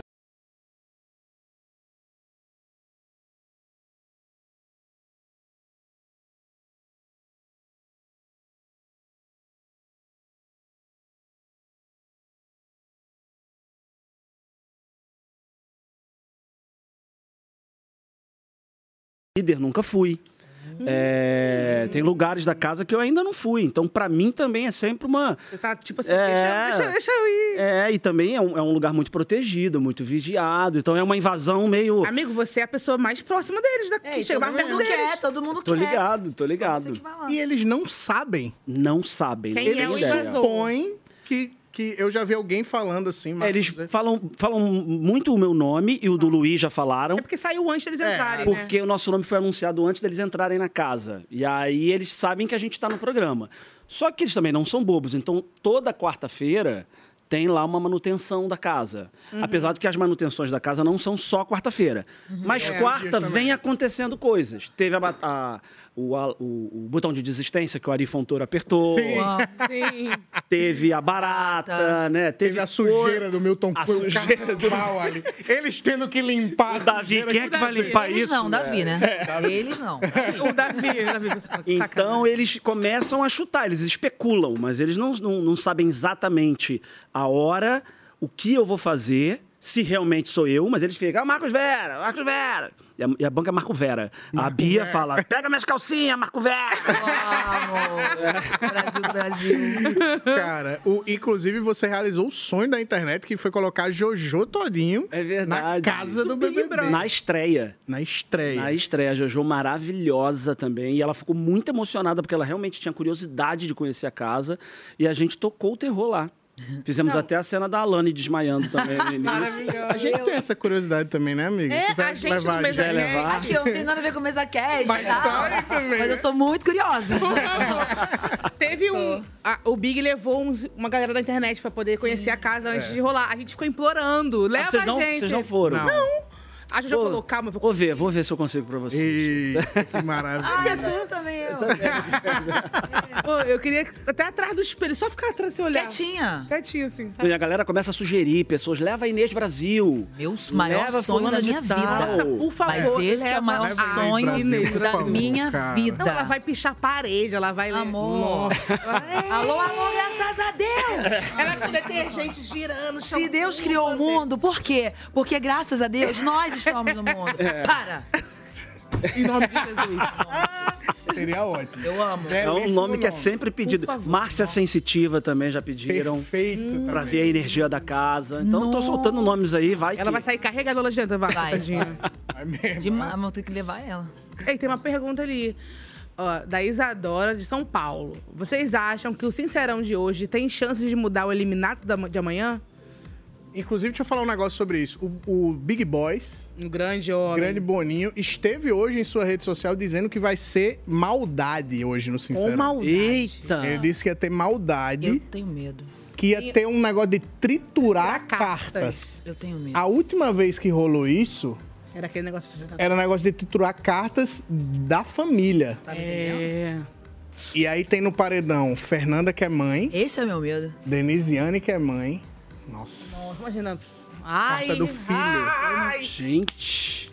Líder, nunca fui. É, tem lugares da casa que eu ainda não fui. Então, pra mim, também é sempre uma... Você tá tipo assim, É. deixa, deixa, deixa eu ir. É, e também é um, é um lugar muito protegido, muito vigiado. Então, é uma invasão meio... Amigo, você é a pessoa mais próxima deles, da... que chega mais perto mundo deles. quer, todo mundo Tô quer. ligado, tô ligado. E eles não sabem. Não sabem. Quem não é tem o ideia. invasor? Põe que, que eu já vi alguém falando assim, mas... É, eles falam, falam muito o meu nome e o do Luiz já falaram. É porque saiu antes deles entrarem, né? Porque o nosso nome foi anunciado antes deles entrarem na casa. E aí eles sabem que a gente tá no programa. Só que eles também não são bobos. Então, toda quarta-feira tem lá uma manutenção da casa. Uhum. Apesar de que as manutenções da casa não são só quarta-feira. Mas É, quarta dias também. vem acontecendo coisas. Teve a, ba- a- o, a- o- o botão de desistência que o Ari Fontoura apertou. Sim. Sim. Teve a barata, né? Teve, Teve a sujeira do Milton A Cunha, o sujeira do- carnaval ali. Eles tendo que limpar a Davi, sujeira quem é que vai limpar Eles isso? não, Davi, né? Eles não. O Davi, o Davi, você- Então eles começam a chutar, eles especulam, mas eles não, não, não sabem exatamente a hora, o que eu vou fazer, se realmente sou eu, mas eles ficam, ah, Marcos Vera, Marcos Vera. E a, e a banca é Marco Vera. a Bia Vera. fala, pega minhas calcinhas, Marco Vera. Brasil do Brasil. Cara, o, inclusive você realizou o sonho da internet, que foi colocar Jojo todinho É verdade. na casa do B B B. Na estreia. Na estreia. Na estreia, a Jojo maravilhosa também. E ela ficou muito emocionada, porque ela realmente tinha curiosidade de conhecer a casa. E a gente tocou o terror lá. Fizemos até a cena da Alane desmaiando também no início. Maravilhoso. A gente tem essa curiosidade também, né, amiga? É, Quiser a gente levar no Mesa quiser Cast- levar. Aqui, eu não tenho nada a ver com mesa cast, Mas tá? tá aí também, Mas eu né? sou muito curiosa. Teve um... a- o Big levou uns- uma galera da internet pra poder conhecer a casa antes É. de rolar. A gente ficou implorando. Leva vocês a não- gente. vocês não foram? Não. Não. A Jojo falou, calma, eu vou... Vou ver, vou ver se eu consigo pra vocês. Eita, que maravilha. Ah, eu também, eu. Pô, eu queria até atrás do espelho, só ficar atrás se olhar. Quietinha. Quietinho, assim, sabe? E a galera começa a sugerir pessoas, leva a Inês Brasil. Meu maior leva sonho fulana da de minha tal. vida. Nossa, por favor, Mas esse é leva o maior a Inês sonho Brasil, por da favor, minha cara. vida. Não, ela vai pichar a parede, ela vai... Amor. Alô, alô, graças a Deus. Ela vai poder ter gente girando. Se Deus criou o mundo, por quê? Porque graças a Deus nós estamos no mundo. É. Para! Em nome de Jesus. Seria ótimo. Eu amo. É um Belíssimo nome que é sempre pedido. Por favor. Márcia Sensitiva também já pediram. Perfeito. Pra ver a energia da casa. Então eu tô soltando nomes aí, vai Ela que... vai sair carregada lá de dentro, vai, Vai. tadinha. Vai mesmo. Demais, vou ter que levar ela. Ei, tem uma pergunta ali. Ó, da Isadora, de São Paulo. Vocês acham que o Sincerão de hoje tem chances de mudar o eliminado da- de amanhã? Inclusive, deixa eu falar um negócio sobre isso. O, o Big Boys, Um grande homem. grande Boninho, esteve hoje em sua rede social dizendo que vai ser maldade hoje no Sincerão. Com maldade. Eita! Ele disse que ia ter maldade, Eu tenho medo. que ia ter um negócio de triturar cartas. cartas. Eu tenho medo. A última vez que rolou isso, Era aquele negócio... era um negócio de triturar cartas da família. Tá me entendendo? É... E aí tem no paredão Fernanda, que é mãe, Esse é meu medo. Denisiane, que é mãe. Nossa. Nossa, imagina... Ai, Carta do filho. Ai, Gente...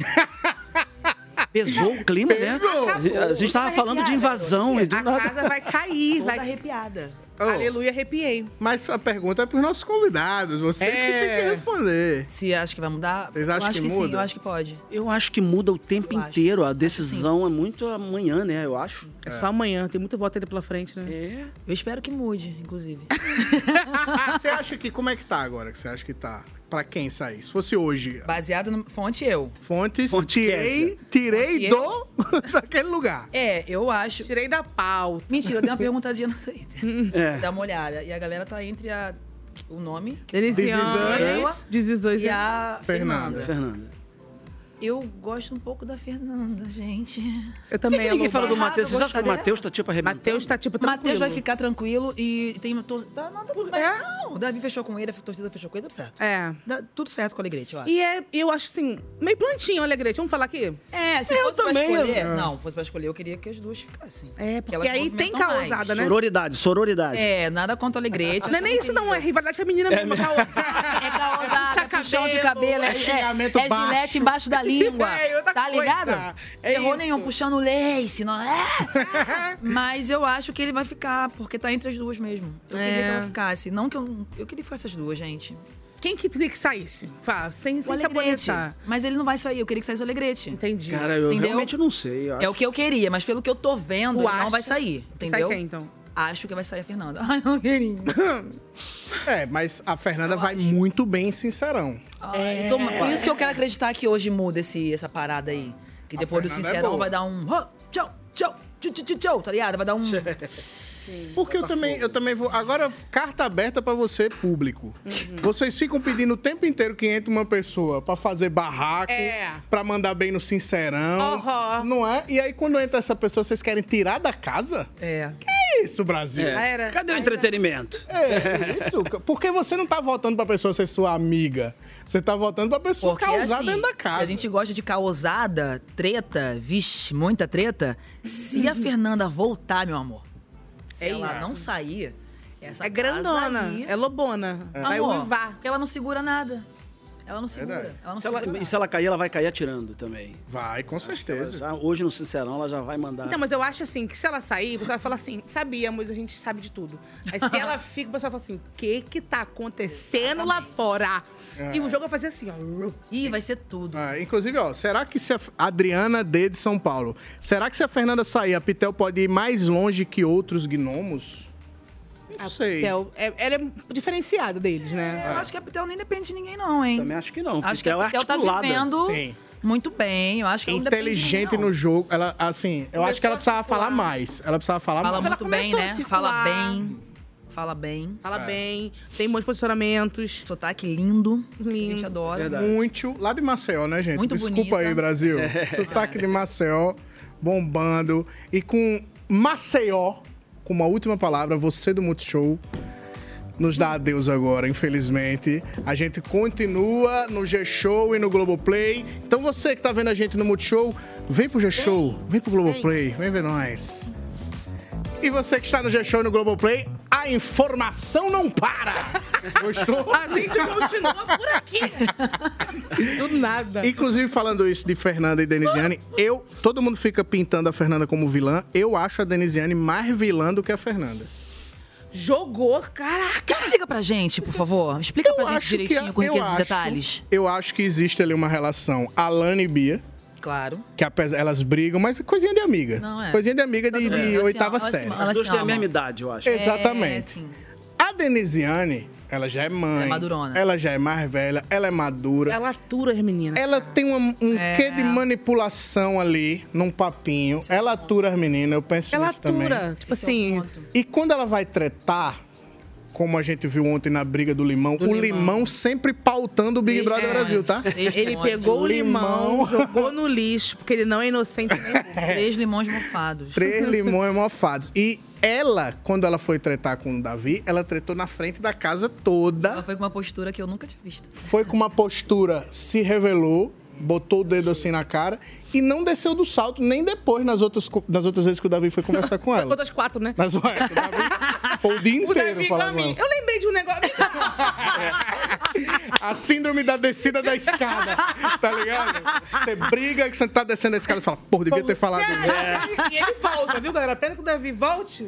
Pesou o clima, né? Pesou. A gente tava falando de invasão e do a nada... casa vai cair, Toda vai... arrepiada. Oh, Aleluia, arrepiei. mas a pergunta é pros nossos convidados, vocês que É. têm que responder. Se acha que vai mudar? Vocês eu acham acho que que, sim, muda? eu acho que pode. Eu acho que muda o tempo Eu acho. inteiro. A decisão é muito amanhã, né? Eu acho. É só amanhã, tem muito voto ainda pela frente, né? É. Eu espero que mude, inclusive. Você acha que, como é que tá agora, que você acha que tá? Pra quem sair? Se fosse hoje, Baseado na fonte eu. fontes, Fonte tirei, tirei Fonte do, daquele lugar. É, eu acho. Tirei da pauta. Mentira, eu dei uma perguntadinha no Twitter. É. Dá uma olhada. E a galera tá entre a... o nome, This Denisiane, is us. This is us. e a Fernanda. Fernanda. Fernanda. Eu gosto um pouco da Fernanda, gente. Eu Por também. que, que ninguém Alô, fala do errado, Matheus? Vocês acham que o gostei Matheus tá tipo arrebentando? Matheus tá tipo tranquilo. Matheus vai ficar tranquilo e tem... To... Tá, não, tá tudo bem. Não, o Davi fechou com ele, a torcida fechou com ele, tudo certo. É. Dá tudo certo com o Alegrete, eu acho. E é, eu acho assim, meio plantinho, olha, Alegrete. Vamos falar aqui? É, se Eu fosse também, pra escolher... eu- Não, fosse pra escolher, eu queria que as duas ficassem. É, Que porque elas aí tem movimentam mais. causada, né? Sororidade, sororidade. É, nada contra o Alegrete. Não é nem isso, não. É rivalidade feminina mesmo. É, É causada, Puxa a camisa puxão de cabelo, é, é xingamento é, é baixo. gilete embaixo da língua. É, outra tá coisa. ligado? É Errou isso. nenhum, puxando lace, não é? Mas eu acho que ele vai ficar, porque tá entre as duas mesmo. Eu queria É. que ela ficasse. Não que eu. Eu queria que fosse as duas, gente. Quem que queria que saísse? Fala, sem, O sem Alegrete. sabonetar. Mas ele não vai sair, eu queria que saísse o Alegrete. Entendi. Cara, eu Entendeu? realmente não sei. eu É o que eu queria, mas pelo que eu tô vendo, Tu ele não acha? vai sair. Sai Entendeu? quem, então? Acho que vai sair a Fernanda. Ai, não queria. É, mas a Fernanda vai muito bem em Sincerão. É, então, por isso que eu quero acreditar que hoje muda esse, essa parada aí. Que depois do Fernanda é Sincerão boa. vai dar um. "Oh, tchau, tchau, tchau, tchau, tchau", tá ligado? Vai dar um. Porque eu também, eu também vou. Agora, carta aberta pra você, público. Uhum. Vocês ficam pedindo o tempo inteiro que entre uma pessoa pra fazer barraco, É. pra mandar bem no Sincerão. Aham. Não é? E aí, quando entra essa pessoa, vocês querem tirar da casa? É. Que isso, Brasil? É. Era. Cadê o entretenimento? É, isso. Porque você não tá votando pra pessoa ser sua amiga. Você tá votando pra pessoa Porque, causar assim, dentro da casa. se a gente gosta de causada, treta, vixe, muita treta, se a Fernanda voltar, meu amor, se É ela isso. não sair, essa É grandona, casa aí, é lobona. Vai amor, uivar. porque ela não segura nada. Ela não segura. Verdade. Ela não Se ela- segura e se ela cair, ela vai cair atirando também. Vai, com certeza. Já, hoje no Sincerão, ela já vai mandar. Então, mas eu acho assim, que se ela sair, você vai falar assim, sabíamos, a gente sabe de tudo. Aí se ela fica, o pessoal fala assim, o que que tá acontecendo lá fora? É. E o jogo vai fazer assim, ó. Ih, vai ser tudo. Ah, inclusive, ó, será que se a Adriana D de São Paulo, será que se a Fernanda sair, a Pitel pode ir mais longe que outros gnomos? Não sei. Pitel, é, ela é diferenciada deles, né? Eu acho que a Pitel nem depende de ninguém, não, hein? Também acho que não. Acho que a Pitel é Pitel tá articulada. vivendo Sim. muito bem. Eu acho que ela não depende de Inteligente ninguém, não. no jogo. Ela, assim, eu acho que ela precisava falar mais. Ela precisava falar Fala mais. muito bem, começou né? a circular. Fala bem. Fala bem. Fala bem, tem bons posicionamentos. Sotaque lindo. Lindo. A gente adora. Verdade. Muito. Lá de Maceió, né, gente? Muito Desculpa bonita. aí, Brasil. Sotaque de Maceió, bombando. E com Maceió, com uma última palavra, você do Multishow nos dá adeus agora, infelizmente. A gente continua no G-Show e no Globoplay. Então você que tá vendo a gente no Multishow, vem pro G-Show, vem pro Globoplay, vem ver nós. E você que está no G-Show e no Globoplay, a informação não para! Gostou? A gente continua por aqui. Do nada. Inclusive, falando isso de Fernanda e Denisiane, eu, todo mundo fica pintando a Fernanda como vilã. Eu acho a Denisiane mais vilã do que a Fernanda. Jogou, caraca. Explica pra gente, por favor. Explica pra gente acho direitinho, que- com eu riqueza de acho- detalhes. Eu acho que existe ali uma relação Alana e Bia, Claro. que apesar elas brigam, mas é coisinha de amiga. Não, é. Coisinha de amiga de, de Elas se oitava amam, elas se série. amam, As elas duas se têm a amam. mesma idade, eu acho. Exatamente. É, sim. A Denisiane, ela já é mãe. Ela é madurona. Ela já é mais velha, ela é madura. Ela atura as meninas. Ela tem um, um É. quê de manipulação ali, num papinho. Ela atura as meninas, eu penso Ela nisso também. atura. Tipo Esse é o assim, ponto. E quando ela vai tretar, como a gente viu ontem na briga do limão, Do o limão. limão sempre pautando o Big Três Brother limões. Brasil, tá? Três ele limões. pegou o limão, Limão. jogou no lixo, porque ele não é inocente nenhum. Três limões mofados. Três limões mofados. E ela, quando ela foi tretar com o Davi, ela tretou na frente da casa Ela toda. foi com uma postura que eu nunca tinha visto. Foi com uma postura, se revelou, botou o dedo assim na cara e não desceu do salto nem depois nas outras, co- nas outras vezes que o Davi foi conversar com ela. Outras quatro, né? Nas outras, o Davi foi o dia O inteiro Davi falando pra com mim. ela. Eu lembrei de um negócio. A síndrome da descida da escada, tá ligado? Você briga que você tá descendo a escada e fala, pô, devia ter falado isso. E ele volta, viu, galera? Pena que o Davi volte.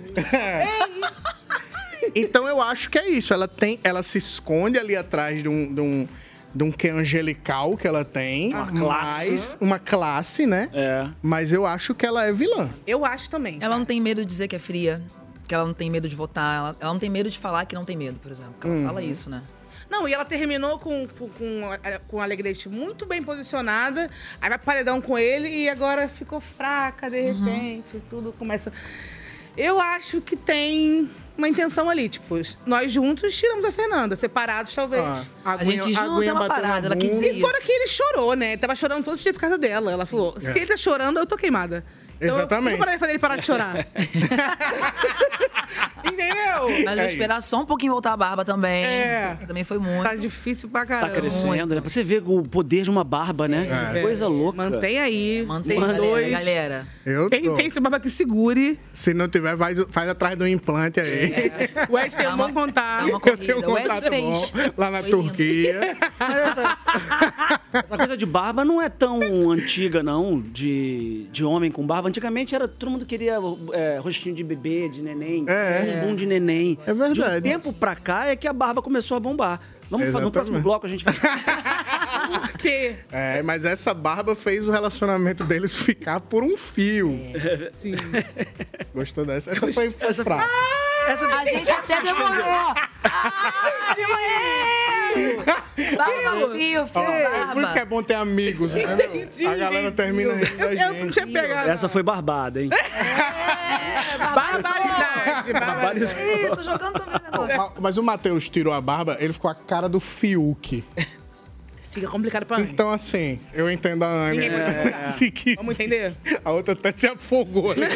Ei, Então eu acho que é isso. Ela tem, ela se esconde ali atrás de um, de um, de um que angelical que ela tem. Uma classe. Mas, uma classe, né? É. Mas eu acho que ela é vilã. eu acho também. Ela não tem medo de dizer que é fria, que ela não tem medo de votar, ela, ela não tem medo de falar que não tem medo, por exemplo. Porque ela Uhum. fala isso, né? Não, e ela terminou com, com, com, com a Alegrete muito bem posicionada, aí vai paredão com ele e agora ficou fraca de repente, tudo começa... Eu acho que tem uma intenção ali, tipo, nós juntos tiramos a Fernanda, separados talvez. Ah, A aguinha- gente junta aguinha é uma bateu na parada, ela quis bunda. dizer E fora isso. que ele chorou, né? Ele tava chorando todo esse dia por causa dela. Ela falou, se ele tá chorando, eu tô queimada. Então, Exatamente. Eu vou parar de fazer ele parar de chorar. Entendeu? Mas eu vou esperar só um pouquinho voltar a barba também. É. Também foi muito. Tá difícil pra caramba. Tá crescendo, né? Pra você ver o poder de uma barba, né? É. Coisa louca. Mantém aí. Mantém, Vocês galera, dois. galera. Eu Quem tô. tem esse barba que segure. Se não tiver, faz, faz atrás do implante aí. O Wes tem um bom contato. Eu tenho um contato bom lá na Turquia. Essa coisa de barba não é tão antiga, não, de, de homem com barba. Antigamente era, todo mundo queria é, rostinho de bebê, de neném, É. bumbum de neném. É verdade. De um tempo pra cá é que a barba começou a bombar. Vamos fazer no Exatamente. próximo bloco, a gente vai... Por quê? É, mas essa barba fez o relacionamento deles ficar por um fio. É. Sim. Gostou dessa? Essa foi Essa- fraca. A gente até demorou. Ah, meu Barba, fio, fio, Ó, barba. por isso que é bom ter amigos, entendeu? Entendi, A galera termina rindo da Eu não gente. tinha pegado. Essa foi barbada, hein? Barbaridade. Barbaridade. Ih, tô jogando também o negócio. Ma- Mas o Matheus tirou a barba, ele ficou a cara do Fiuk. Fica complicado pra mim. Então, assim, eu entendo a Anne. Ninguém pode jogar. Se quis. Vamos entender? A outra até se afogou. Né?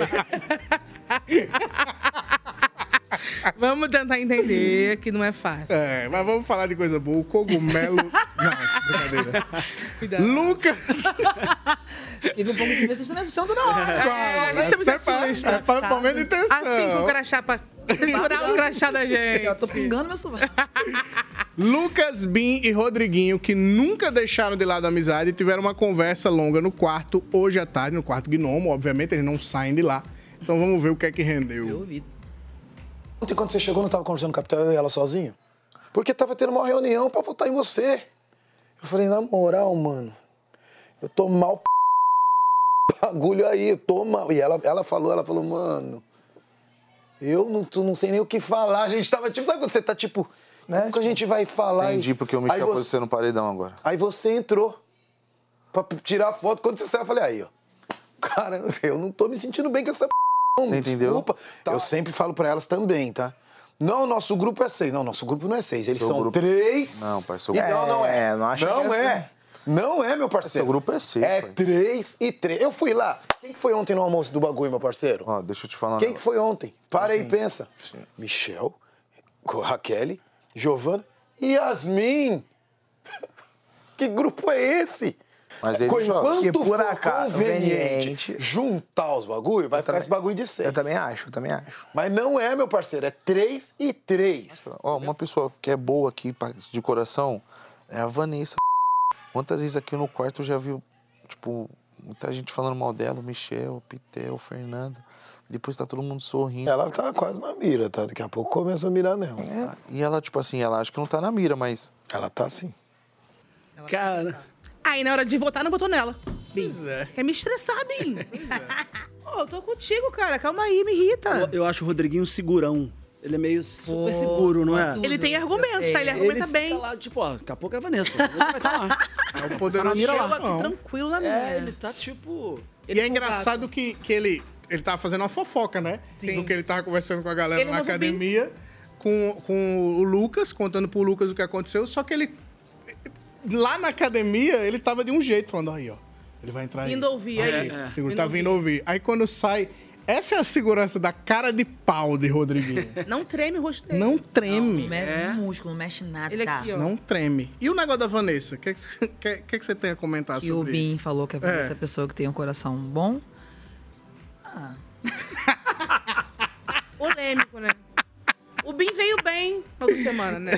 Vamos tentar entender que não é fácil. É, mas vamos falar de coisa boa. O cogumelo... Não, brincadeira. Cuidado. Lucas... Fica um pouco de vocês estão me assustando na hora. É, nós estamos Essa é pra- assusta. é pra momento de intenção. Assim com o crachá pra segurar o crachá da gente. Eu tô pingando meu sovaco. Lucas, Bin e Rodriguinho, que nunca deixaram de lado a amizade, tiveram uma conversa longa no quarto, hoje à tarde, no quarto Gnomo. Obviamente, eles não saem de lá. Então vamos ver o que é que rendeu. Eu ouvi. Ontem, quando você chegou, não tava conversando com o capitão, eu e ela sozinho? Porque tava tendo uma reunião pra votar em você. Eu falei, na moral, mano, eu tô mal p... bagulho aí, eu tô mal. E ela, ela falou, ela falou, mano, eu não, tô- não sei nem o que falar. A gente tava tipo, sabe quando você tá tipo, como que a gente vai falar? Entendi, E- porque eu aí mexi a você, posição no paredão agora. Aí você entrou pra p- tirar a foto. Quando você saiu, eu falei, aí, ó. Cara, eu não tô me sentindo bem com essa p... não, Você entendeu? desculpa. Eu sempre falo pra elas também, tá? Não, nosso grupo é seis. Não, nosso grupo não é seis. Eles Seu são grupo- três. Não, pai, seu E grupo- não, não é. É, não acho Não que é é. assim. Não é, meu parceiro. Seu grupo é seis, É pai. três e três. Eu fui lá. Quem que foi ontem no almoço do bagulho, meu parceiro? Ó, deixa eu te falar. Quem que foi ontem? Para aí e pensa. Michel, Raquel, Giovana e Yasmin. Que grupo é esse? Mas eles Enquanto jogam. Que por for acaso, conveniente conveniente. juntar os bagulho, vai ficar também- esse bagulho de seis. Eu também acho, eu também acho. Mas não é, meu parceiro, é três e três. Ó, uma pessoa que é boa aqui pra- de coração é a Vanessa. Quantas vezes aqui no quarto eu já vi, tipo, muita gente falando mal dela, o Michel, o Pitel, o Fernando. Depois tá todo mundo sorrindo. Ela tá quase na mira, tá? Daqui a pouco começa a mirar nela. E ela, tipo assim, ela acha que não tá na mira, mas. Ela tá sim. Cara... Aí, na hora de votar, não votou nela. Bin. Pois é. Quer me estressar, Bin? Ô, eu tô contigo, cara. Calma aí, me irrita. Eu, eu acho o Rodriguinho segurão. Ele é meio super seguro, não é? Ele tem argumentos, tá? Ele argumenta Ele bem. fica lá, tipo, ó, daqui a pouco é a Vanessa. A Vanessa vai estar lá. É o Tá poderoso na mira lá. Chega aqui tranquilo na minha. É, ele tá tipo... E é engraçado que, que ele, ele tava fazendo uma fofoca, né? Sim. Do que ele tava conversando com a galera Ele na não viu academia, com, com o Lucas, contando pro Lucas o que aconteceu, só que ele... Lá na academia, ele tava de um jeito, falando, aí, ó, ele vai entrar aí. Vindo ouvir, aí. É, É. seguro, Vindo tá vindo ouvir. Aí quando sai... Essa é a segurança da cara de pau de Rodriguinho. Não treme o rosto dele. Não treme. Não mexe no músculo, não mexe nada. Ele aqui, ó. Não treme. E o negócio da Vanessa? O que, é que, você- que, que, é que você tem a comentar Que o sobre Bin isso? falou que a Vanessa é a pessoa que tem um coração bom. Ah. Polêmico, né? O Bin veio bem na outra semana, né?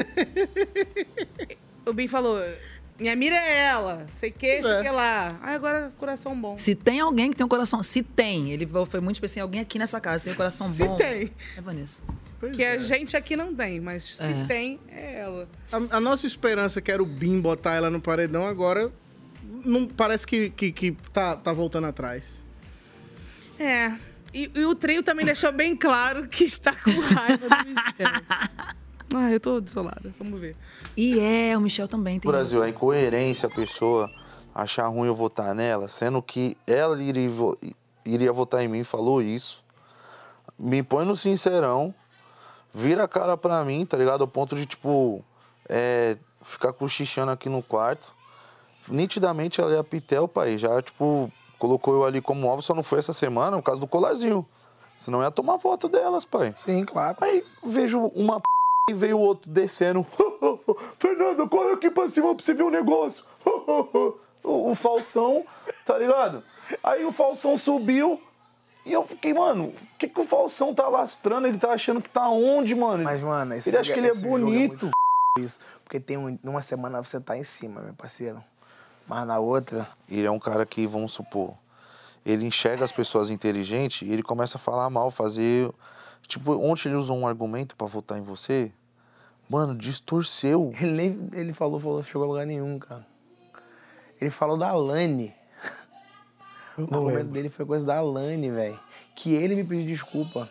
O Bin falou, minha mira é ela, sei que, sei que lá. Ai, agora coração bom. Se tem alguém que tem um coração... Se tem. Ele foi muito especial. Alguém aqui nessa casa tem um coração Se bom. tem. É Vanessa. que a gente aqui não tem, mas se É. tem, é ela. A, a nossa esperança, que era o Bin botar ela no paredão, agora não, parece que, que, que tá, tá voltando atrás. É. E, e o trio também deixou bem claro que está com raiva do Michel. Ai, eu tô desolada. Vamos ver. E é, o Michel também tem. Brasil, a incoerência a pessoa achar ruim eu votar nela, sendo que ela iria, vo- iria votar em mim, falou isso. Me põe no sincerão, vira a cara pra mim, tá ligado? Ao ponto de, tipo, é, ficar cochichando aqui no quarto. Nitidamente ela é a Pitel, pai. Já, tipo, colocou eu ali como alvo, só não foi essa semana, por causa do colarzinho. Senão eu ia tomar voto delas, pai. Sim, claro. Aí vejo uma p... e veio o outro descendo. Fernando, corre aqui pra cima pra você ver um negócio. O, o Falsão, tá ligado? Aí o Falsão subiu e eu fiquei, mano, o que, que o Falsão tá lastrando? Ele tá achando que tá onde, mano? Mas, mano, esse ele acha que ele é esse jogo bonito. muito f... isso. Porque tem um, numa semana você tá em cima, meu parceiro. Mas na outra... Ele é um cara que, vamos supor, ele enxerga as pessoas inteligentes e ele começa a falar mal, fazer... Tipo, ontem ele usou um argumento pra votar em você, mano, distorceu. Ele nem ele falou, falou, chegou a lugar nenhum, cara. Ele falou da Alane. O argumento dele foi coisa da Alane, velho. Que ele me pediu desculpa.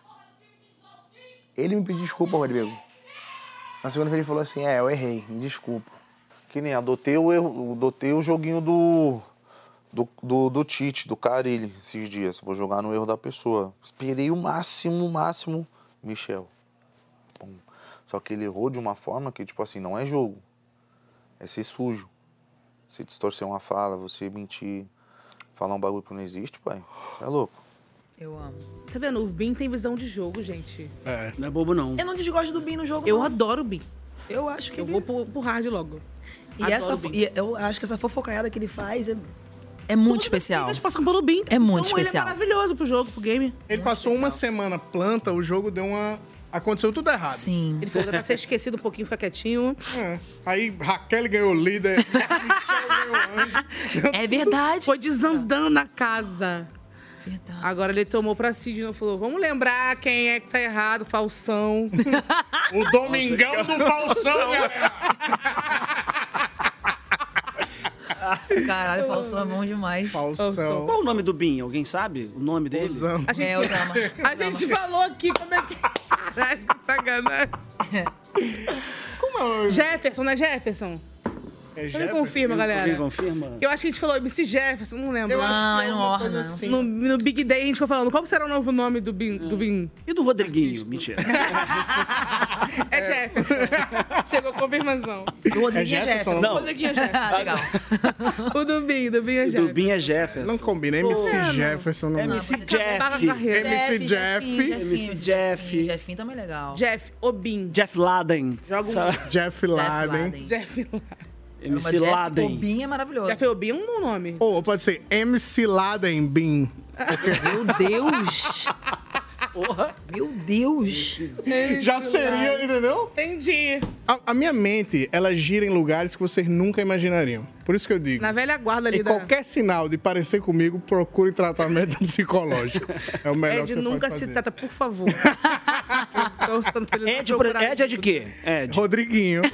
Ele me pediu desculpa, Rodrigo. Na segunda-feira ele falou assim, é, eu errei, me desculpa. Que nem adotei o, erro, adotei o joguinho do, do, do, do Tite, do Carille, esses dias. Vou jogar no erro da pessoa. Esperei o máximo, o máximo, Michel. Pum. Só que ele errou de uma forma que, tipo assim, não é jogo. É ser sujo. Você distorcer uma fala, você mentir, falar um bagulho que não existe, pai. Você é louco. Eu amo. Tá vendo? O Bin tem visão de jogo, gente. É. Não é bobo, não. Eu não desgosto do Bin no jogo, Eu não. adoro o Bin. Eu acho que Eu ele... vou pro, pro hard logo. E, Adoro essa, o Bin. e eu acho que essa fofocaiada que ele faz é, é muito especial. Eles passam pelo Bin. É muito então, especial. Ele é maravilhoso pro jogo, pro game. Ele passou uma semana planta, o jogo deu uma... Aconteceu tudo errado. Sim. Ele falou que tá ser esquecido um pouquinho, ficar quietinho. É. Aí Raquel ganhou líder, Michel ganhou anjo. É verdade. Foi desandando na casa. Verdade. Agora ele tomou pra si de novo e falou, vamos lembrar quem é que tá errado, Falsão. O Domingão do Falsão, galera. Caralho, Falsão é bom demais. Falsão. Qual o nome do Bin? Alguém sabe o nome dele? Osama. A gente, É, Osama. a gente falou aqui como é que... Caralho, que sacanagem. Como é? Jefferson, não é Jefferson? É Alguém confirma, galera. Alguém confirma? Eu acho que a gente falou M C Jefferson, não lembro. Eu acho Não, que aí é não uma orna, coisa não. assim. No, no Big Day a gente ficou falando, qual será o novo nome do Bin? Do Bin? E do Rodriguinho? Mentira. É Jefferson. Chegou a confirmação. O Rodriguinho é Jefferson, Jefferson. O Rodriguinho é Jefferson. Legal. O do Bin, do Bin é O Jefferson. do Bin é Jefferson. Não combina, M C Pô, Jefferson não. M C Acabar com a Jeff. carreira. M C Jeff. M C Jeff. Jeffinho também é legal. Jeff, o Bin. Jeff Laden. Joga um... Sabe? Jeff Laden. Laden. Jeff M C Mas Jeff Laden. Obin é maravilhoso. Jeff Obin é um bom nome. Ou pode ser M C Laden Bin. Meu Deus. Porra. Meu Deus. Já seria, entendeu? Entendi. A, a minha mente, ela gira em lugares que vocês nunca imaginariam. Por isso que eu digo. Na velha guarda ali E da... qualquer sinal de parecer comigo, procure tratamento psicológico. É o melhor Ed, que você nunca pode se fazer. trata, por favor. Tô gostando pra ele não Ed, por- procurar Ed é de quê? Ed. Rodriguinho.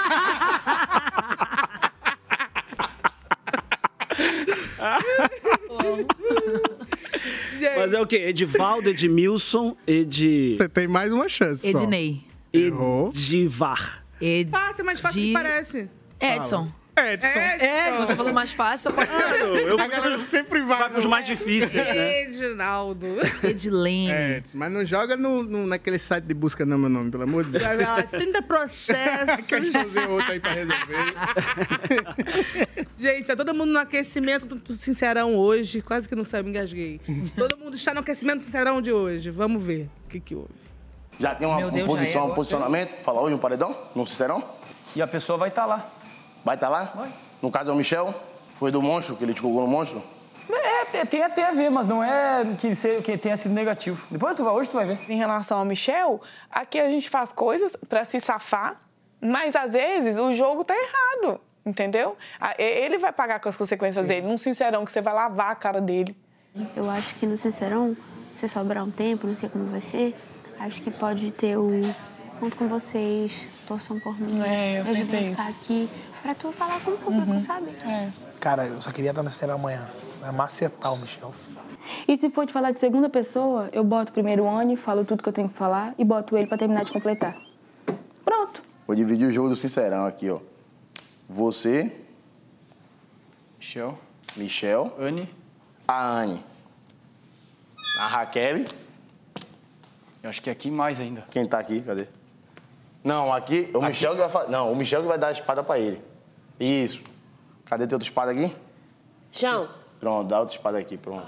Gente, Mas é o quê? Edivaldo, Edmilson, Ed... Você tem mais uma chance só. Ednei. Errou. Edivar. Ed... fácil, mais fácil que parece. Edson. Edson. É, você falou mais fácil, só pode ser. Eu A galera sempre vai, vai pros mais difíceis, né? Edinaldo. Edilene. Edson, mas não joga no, no- naquele site de busca não meu nome, pelo amor de Deus. Vai lá, trinta processos. Questãozinha outra aí pra resolver. Gente, tá todo mundo no aquecimento do, do Sincerão hoje. Quase que não saiu, me engasguei. Todo mundo está no aquecimento do Sincerão de hoje. Vamos ver o que que houve. Já tem uma, Meu uma Deus, já é posição, um agora. posicionamento? Fala hoje um paredão? No Sincerão? E a pessoa vai estar lá. Vai estar lá? Vai. No caso é o Michel? Foi do monstro, que ele te colocou no monstro? É, tem- tem até a ver, mas não é que, se- que tenha sido negativo. Depois tu vai, hoje tu vai ver. Em relação ao Michel, aqui a gente faz coisas pra se safar, mas às vezes o jogo tá errado, entendeu? A- e- Ele vai pagar com as consequências dele, num Sincerão que você vai lavar a cara dele. Eu acho que no Sincerão, se sobrar um tempo, não sei como vai ser, acho que pode ter o... Conto com vocês, torçam por mim. É, eu ajudem pensei a isso. ficar aqui pra tu falar com o público, sabe? É. Cara, eu só queria estar no Sincerão amanhã. Vai macetar o Michel. E se for te falar de segunda pessoa, eu boto primeiro o Anny, falo tudo que eu tenho que falar e boto ele pra terminar de completar. Pronto. Vou dividir o jogo do Sincerão aqui, ó. Você, Michel, Michel, Anne, a Anne, a Raquel. eu acho que aqui mais ainda. Quem tá aqui? Cadê? Não, aqui, o Michel que vai fazer. Não, o Michel que vai dar a espada pra ele. Isso. Cadê teu outra espada aqui? Chão. Pronto, dá outra espada aqui, pronto.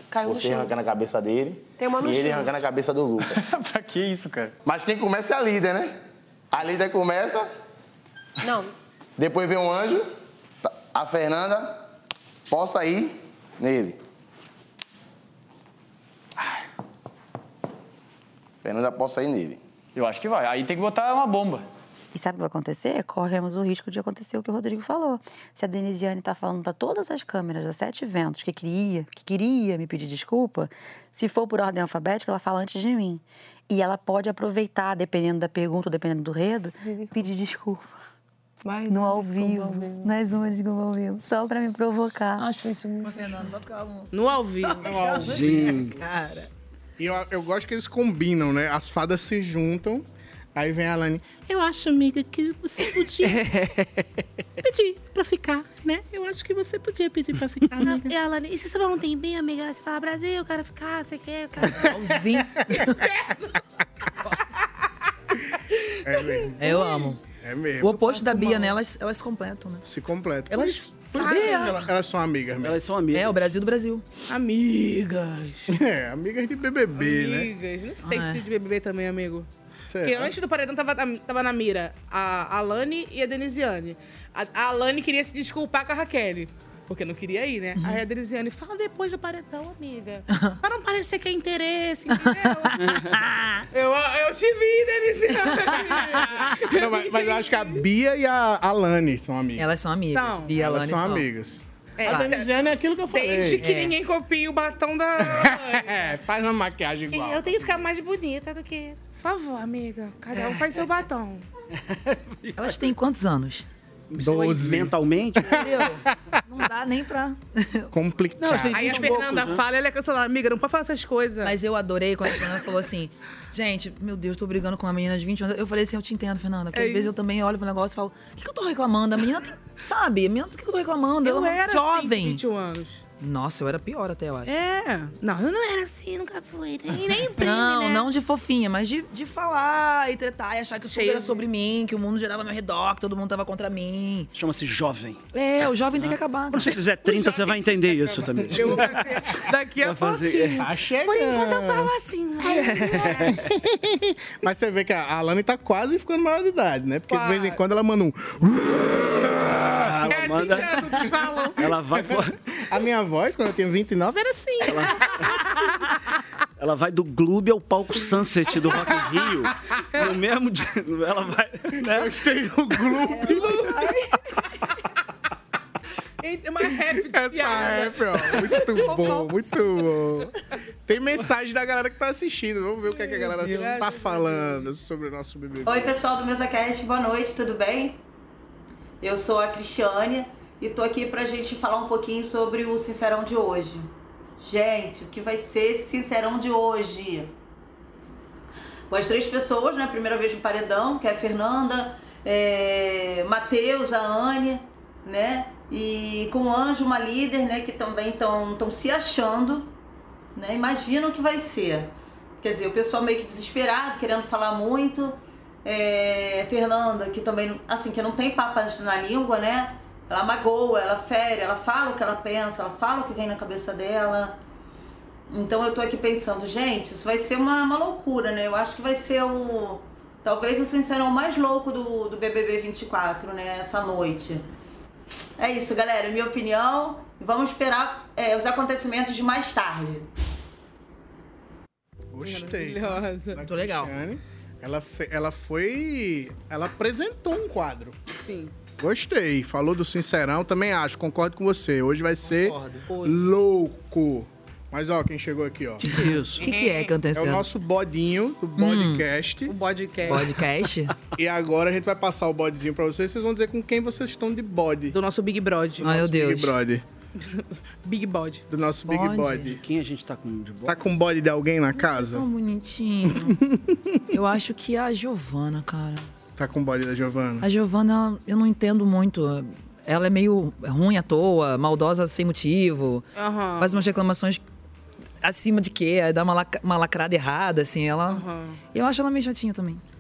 Caiu no Você chão. arrancando a cabeça dele Tem uma no e ele chão. arrancando a cabeça do Lucas. Pra que isso, cara? Mas quem começa é a líder, né? A líder começa, Não. depois vem o anjo, a Fernanda, possa ir nele. Fernanda possa ir nele. Eu acho que vai. Aí tem que botar uma bomba. E sabe o que vai acontecer? Corremos o risco de acontecer o que o Rodrigo falou. Se a Denisiane tá falando para todas as câmeras das sete eventos que queria, que queria me pedir desculpa, se for por ordem alfabética, ela fala antes de mim. E ela pode aproveitar, dependendo da pergunta, dependendo do enredo, pedir desculpa. Mais no uma ao desculpa vivo, ao vivo. mais uma desculpa ao vivo, só pra me provocar. Acho isso muito Fernanda, só porque ela não... No ao vivo. No ao vivo. Gente. Cara. E eu, eu gosto que eles combinam, né? As fadas se juntam, aí vem a Alane. Eu acho, amiga, que você podia pedir pra ficar, né? Eu acho que você podia pedir pra ficar, amiga. E a Alane, e se você vai um tempinho, amiga? Você fala, Brasil, eu quero ficar, você quer, eu quero... Igualzinho. É mesmo. Eu amo. É mesmo. O oposto da Bia, né? Elas, elas se completam, né? Se completam. Elas... Por isso que elas, elas são amigas mesmo. Elas são amigas. É, o Brasil do Brasil. Amigas. É, amigas de B B B, né? Amigas. Não sei Ah, é. se de B B B também, amigo. Será? Porque antes do paredão tava, tava na mira a Alane e a Denisiane. A, a Alane queria se desculpar com a Raquel. Porque não queria ir, né? Uhum. Aí a Denisiane, fala depois do paredão, amiga. Pra não parecer que é interesse, entendeu? eu, eu te vi, Denisiane. Não, mas, mas eu acho que a Bia e a Alane são amigas. Elas são amigas. São. Bia e Elas Alane são são. amigas. É, a Denisiane é aquilo que eu falei. Desde que É. ninguém copie o batom da É, faz uma maquiagem igual. Eu tenho que ficar mais bonita do que... Por favor, amiga, cada um faz seu batom. Elas têm quantos anos? Doze. Mentalmente? Entendeu? Não dá nem pra... Complicado. Não, elas têm Aí a vinte e Fernanda poucos, né? fala, ela é cancelada. Amiga, não pode falar essas coisas. Mas eu adorei quando a Fernanda falou assim, gente, meu Deus, tô brigando com uma menina de vinte anos. Eu falei assim, eu te entendo, Fernanda. Porque É às vezes eu isso. também olho pro negócio e falo, o que, que eu tô reclamando? A menina tem... Sabe? A menina, o que, que eu tô reclamando? Eu Ela é era jovem. assim, vinte e um anos. Nossa, eu era pior até, eu acho. É. Não, eu não era assim, nunca fui. Nem, nem prêmio, Não, né? não de fofinha, mas de, de falar e tretar e achar que tudo Cheio era de- sobre mim, que o mundo girava ao meu redor, que todo mundo tava contra mim. Chama-se jovem. É, o jovem tem que acabar. Quando você fizer trinta, você vai entender isso também. Eu vou fazer daqui a Vai fazer- pouquinho. Tá chegando. Por enquanto eu falo assim. mas- Mas você vê que a Alane tá quase ficando maior de idade, né? Porque de vez em quando ela manda um... Ela É assim manda. que adultos falam. Ela vai. A minha voz, quando eu tinha vinte e nove, era assim. Ela vai do Gloob ao palco Sunset do Rock in Rio. No mesmo dia. Ela vai. Né? Gostei do Gloob. É uma rap de Essa piada. rap, ó. Muito bom, muito bom. Tem mensagem da galera que tá assistindo. Vamos ver o que, é que a galera tá falando sobre o nosso B B B. Oi, pessoal do MesaCast, boa noite, tudo bem? Eu sou a Cristiane e tô aqui pra gente falar um pouquinho sobre o Sincerão de hoje. Gente, o que vai ser esse Sincerão de hoje? Com as três pessoas, né? Primeira vez no paredão, que é a Fernanda, é... Matheus, a Anne, né? E com o Anjo, uma líder, né? Que também estão se achando, né? Imagina o que vai ser. Quer dizer, o pessoal meio que desesperado, querendo falar muito. É, Fernanda, que também, assim, que não tem papas na língua, né? Ela magoa, ela fere, ela fala o que ela pensa, ela fala o que vem na cabeça dela. Então eu tô aqui pensando, gente, isso vai ser uma, uma loucura, né? Eu acho que vai ser o... talvez o Sincerão mais louco do, do B B B vinte e quatro, né? Essa noite. É isso, galera, minha opinião. Vamos esperar é, os acontecimentos de mais tarde. Gostei. Maravilhosa. Muito legal. Cristiane. Ela, fe- ela foi... Ela apresentou um quadro. Sim. Gostei. Falou do Sincerão, também acho. Concordo com você. Hoje vai ser Concordo. louco. Mas, ó, quem chegou aqui, ó. Isso. O que, que é que É aconteceu? o nosso bodinho do podcast. O podcast. podcast. E agora a gente vai passar o bodezinho pra vocês. Vocês vão dizer com quem vocês estão de bode. Do nosso Big Brod. Ai, meu Nosso Deus. Big Brode. Big Bod. Do nosso Big Bode. Bode. Quem a gente tá com de boa? Tá com bode de alguém na casa? Tão bonitinho. Eu acho que é a Giovana, cara. Tá com bode da Giovana? A Giovana, eu não entendo muito. Ela é meio ruim à toa, maldosa sem motivo. Aham. Faz umas reclamações acima de quê? Dá uma, lac- uma lacrada errada, assim. Ela. Aham. Eu acho ela meio chatinha também.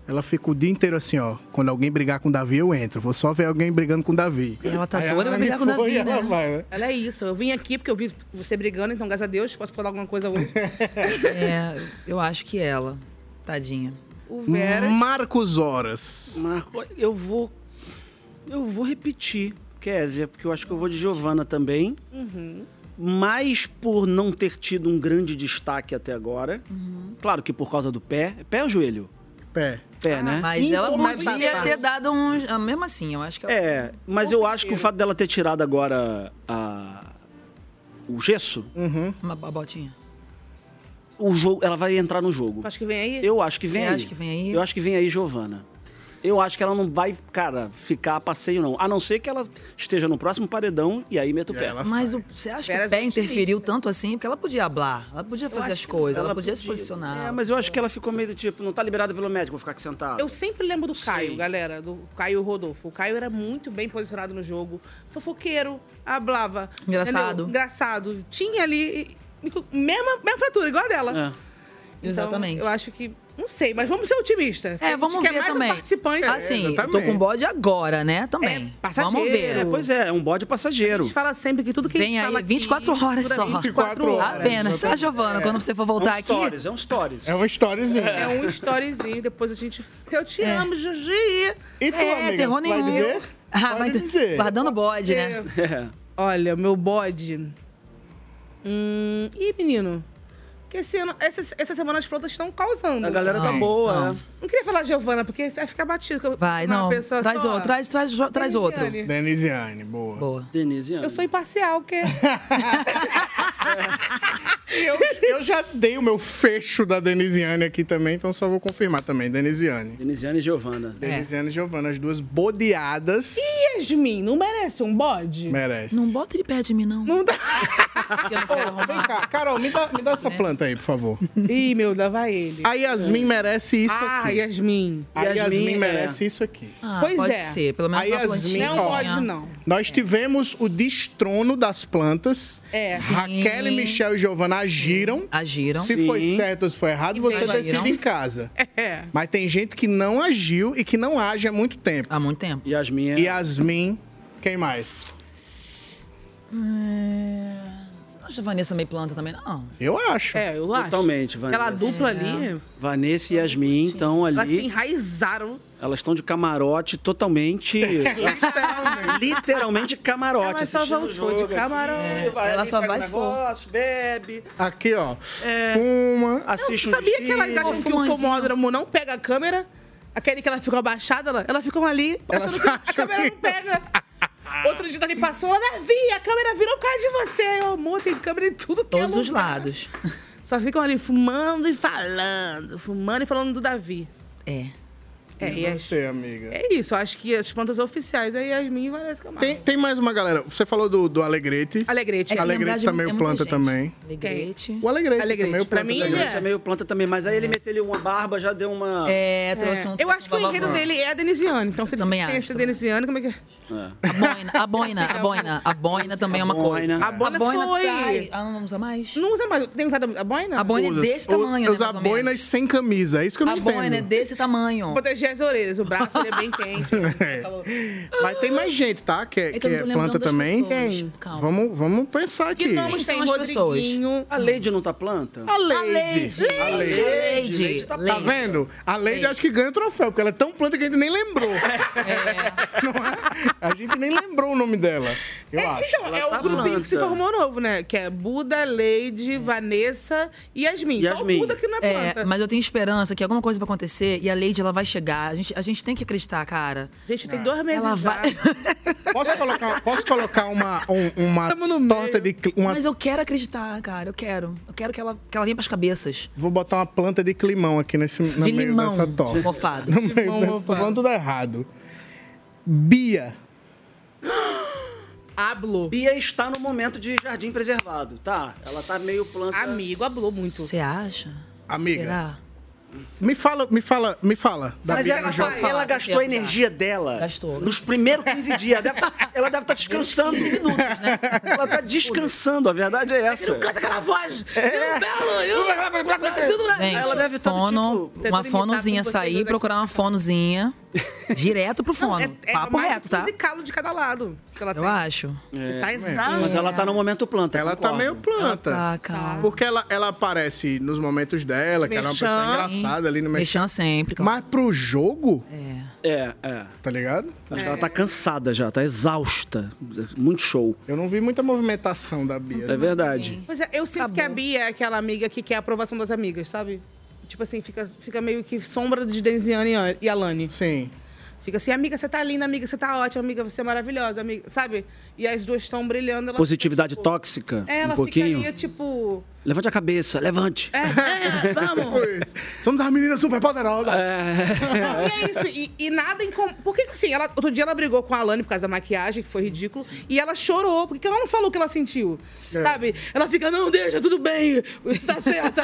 Ela fica o dia inteiro assim, ó. Quando alguém brigar com o Davi, eu entro. Vou só ver alguém brigando com o Davi. E ela tá Aí doida pra me brigar com o foi, Davi, ela né? vai, né? Ela é isso. Eu vim aqui porque eu vi você brigando, então, graças a Deus, posso falar alguma coisa hoje. É, eu acho que ela. Tadinha. O Vera... Marcos Horas. Marco, eu vou... Eu vou repetir, Kézia, porque eu acho que eu vou de Giovana também. Uhum. Mais por não ter tido um grande destaque até agora. Uhum. Claro que por causa do pé. Pé ou joelho? Pé. Pé, né? Mas ela podia ter dado uns... ah, Mesmo assim, eu acho que... Ela... É, mas eu acho que o fato dela ter tirado agora a... o gesso... Uma a botinha. O jogo, ela vai entrar no jogo. Acho que vem aí? Eu acho que vem Você aí. acha que vem aí? Eu acho que vem aí, Giovana. Eu acho que ela não vai, cara, ficar a passeio, não. A não ser que ela esteja no próximo paredão e aí meta o pé. Mas o, você acha que Vera o pé é interferiu tanto assim? Porque ela podia hablar, ela podia fazer as coisas, ela, podia se posicionar. É, mas eu acho que ela ficou meio do tipo, não tá liberada pelo médico, vou ficar aqui sentado. Eu sempre lembro do Caio, galera, do Caio Rodolfo. O Caio era muito bem posicionado no jogo, fofoqueiro, hablava. Engraçado. Entendeu? Engraçado. Tinha ali, mesma, mesma fratura, igual a dela. É. Então, Exatamente. eu acho que, não sei, mas vamos ser otimistas. É, vamos ver também. Participante. Assim, eu tô com bode agora, né? Também. passageiro. Vamos ver. É, pois é, é um bode passageiro. A gente fala sempre que tudo que Vem a gente aí fala aqui... vinte e quatro horas dura só. vinte e quatro horas. Apenas, tá, Giovana? É. Quando você for voltar É um aqui... stories, é um stories. É uma storyzinha. É um storyzinho, depois a gente... Eu te É. amo, Gigi. E tu, É, amiga, terror vai nenhum. dizer? Ah, Pode mas dizer. guardando bode, né? É. Olha, meu bode... Hum... Ih, menino... Que esse ano, essa, essa semana as plantas estão causando. A galera tá Não, boa, não. né? Não queria falar Giovana, porque vai ficar batido. Vai, uma não. pessoa Traz só. outro, traz, traz, jo- traz outro. Denisiane. Denisiane, boa. Boa. Denisiane. Eu sou imparcial, que Eu, eu já dei o meu fecho da Denisiane aqui também, então só vou confirmar também. Denisiane. Denisiane e Giovana. Denisiane e Giovana, as duas bodeadas. E Yasmin, não merece um bode? Merece. Não bota ele perto de mim, não. Não dá. Eu não quero Vem arrumar. cá, Carol, me dá, me dá essa planta aí, por favor. Ih, meu, dá vai ele. A Yasmin merece isso Ah, aqui. Yasmin. A Yasmin, Yasmin, é. merece isso aqui. Ah, Pois pode é. ser, pelo menos A uma Yasmin, plantinha. Não ó, pode, não. Nós tivemos o destrono das plantas. É. Raquel, e Michel e Giovana agiram. Agiram. Se Sim. foi certo ou se foi errado, você Agiram. decide em casa. É. Mas tem gente que não agiu e que não age há muito tempo. Há muito tempo. Yasmin é... Yasmin, quem mais? É... Acho a Vanessa meio planta também, não. Eu acho. É, eu acho. Totalmente, Vanessa. Aquela dupla É. ali, Vanessa e Yasmin estão elas se ali. enraizaram. Elas estão de camarote totalmente. literalmente camarote. Elas só assistindo vão o se for de jogo camarote. aqui, vai Ela ali, só pega vai um se for. negócio, bebe, Aqui, ó. É. Fuma. assiste um Sabia que elas desfile. acham que o fumandinho. fumódromo não pega a câmera? Aquele que ela ficou abaixada, ela- elas ficam ali, Elas achando que a acham câmera que- não pega. Outro dia, Davi passou, ela, Davi, a câmera virou por causa de você. Eu, amor, tem câmera em tudo que é Todos os lugar. lados. Só ficam ali fumando e falando, fumando e falando do Davi. É. É, E e as- você, amiga? é isso, eu acho que as plantas oficiais é Yasmin e Vanessa Camargo. Tem, tem mais uma galera. Você falou do, do Alegrete. Alegrete. É que Alegrete lembrar de- tá meio é muita planta gente. também. Alegrete. O Alegrete, Alegrete. também. O Pra planta mim, também. ele Alegrete é meio planta também, mas aí ele meteu uma barba, já deu uma. É, trouxe um... Eu acho que o enredo bababá. dele é a Denisiane. Então, se ele Também tem acho, esse também. Denisiane, como é que é? A boina, a boina, a boina. A boina também é uma coisa. boina. A boina foi. trai- Ah, não usa mais? Não usa mais. Tem usado a boina? A boina é Usa- desse tamanho, né, Usa mais ou boinas menos. sem camisa. É isso que eu não A entendo. boina é desse tamanho. Proteger as orelhas. O braço ele é bem quente. É. Mas tem mais gente, tá? Que, é- É que que eu não é tô lembrando planta das também. pessoas. Quem? Calma. Vamos, vamos pensar aqui. Que nomes são tem as pessoas? Rodriguinho? A Lady não tá planta? A Lady. Leide. A Lady. Leide. Leide tá Tá vendo? A Lady acho que ganha o troféu, porque ela é tão planta que a gente nem lembrou. Não é? A gente nem lembrou o nome dela, eu É, acho. então, Ela é tá o grupinho planta. que se formou novo, né? Que é Buda, Leide, Vanessa e Yasmin. Só o Yasmin. Buda que não é planta. É, mas eu tenho esperança que alguma coisa vai acontecer e a Lady ela vai chegar. A gente, a gente tem que acreditar, cara. Gente, tem dois meses Ela já. vai. Posso colocar, posso colocar uma, um- uma Tamo no torta de... cli- Uma, Mas eu quero acreditar, cara. Eu quero. Eu quero que ela, que ela venha pras cabeças. Vou botar uma planta de climão aqui nesse, no De meio limão dessa torta. mofado. No meio Limão dessa... Tô mofado. falando tudo errado. Bia. Hablo. Bia está no momento de jardim preservado, tá? Ela tá meio planta. Amigo, hablou muito. Você acha? Amiga. Será? Me fala, me fala, me fala. da Mas Bia ela, no jogo. ela gastou a energia dela Gastou. nos primeiros quinze dias. Deve tá- ela deve estar descansando. quinze minutos, né? Ela está descansando, a verdade é essa. Não cansa aquela voz! É. Gente, Ela deve estar do fono, tipo, uma tentando fonozinha imitar com sair, vocês procurar uma fonozinha, direto pro fono. É Papo mais reto, tá? quinze calos de cada lado que ela Eu tem. acho. É. Tá exato. Mas ela tá no momento planta. Ela tá concordo. meio planta. Tá, calma. Porque ela, ela aparece nos momentos dela, que ela é uma pessoa Merchan. engraçada ali no Merchan. Mexam sempre. claro. Mas pro jogo, É, é. tá ligado? Acho que ela tá cansada já, tá exausta. Muito show. Eu não vi muita movimentação da Bia. É verdade. Mas é, eu sinto que a Bia é aquela amiga que quer a aprovação das amigas, sabe? Tipo assim, fica, fica meio que sombra de Denziane e Alane. Sim. Fica assim, amiga, você tá linda, amiga, você tá ótima, amiga, você é maravilhosa, amiga, sabe? E as duas estão brilhando. Ela Positividade fica, tipo, tóxica, É, ela um pouquinho. fica ali, tipo... Levante a cabeça, levante. É, vamos! Somos as meninas super poderosas. Não, e é isso. E, e nada em comum. Por que que assim, ela, outro dia ela brigou com a Alane por causa da maquiagem, que foi ridículo, e ela chorou. Por que que ela não falou o que ela sentiu? É. Sabe? Ela fica, não, deixa, tudo bem, você tá certa.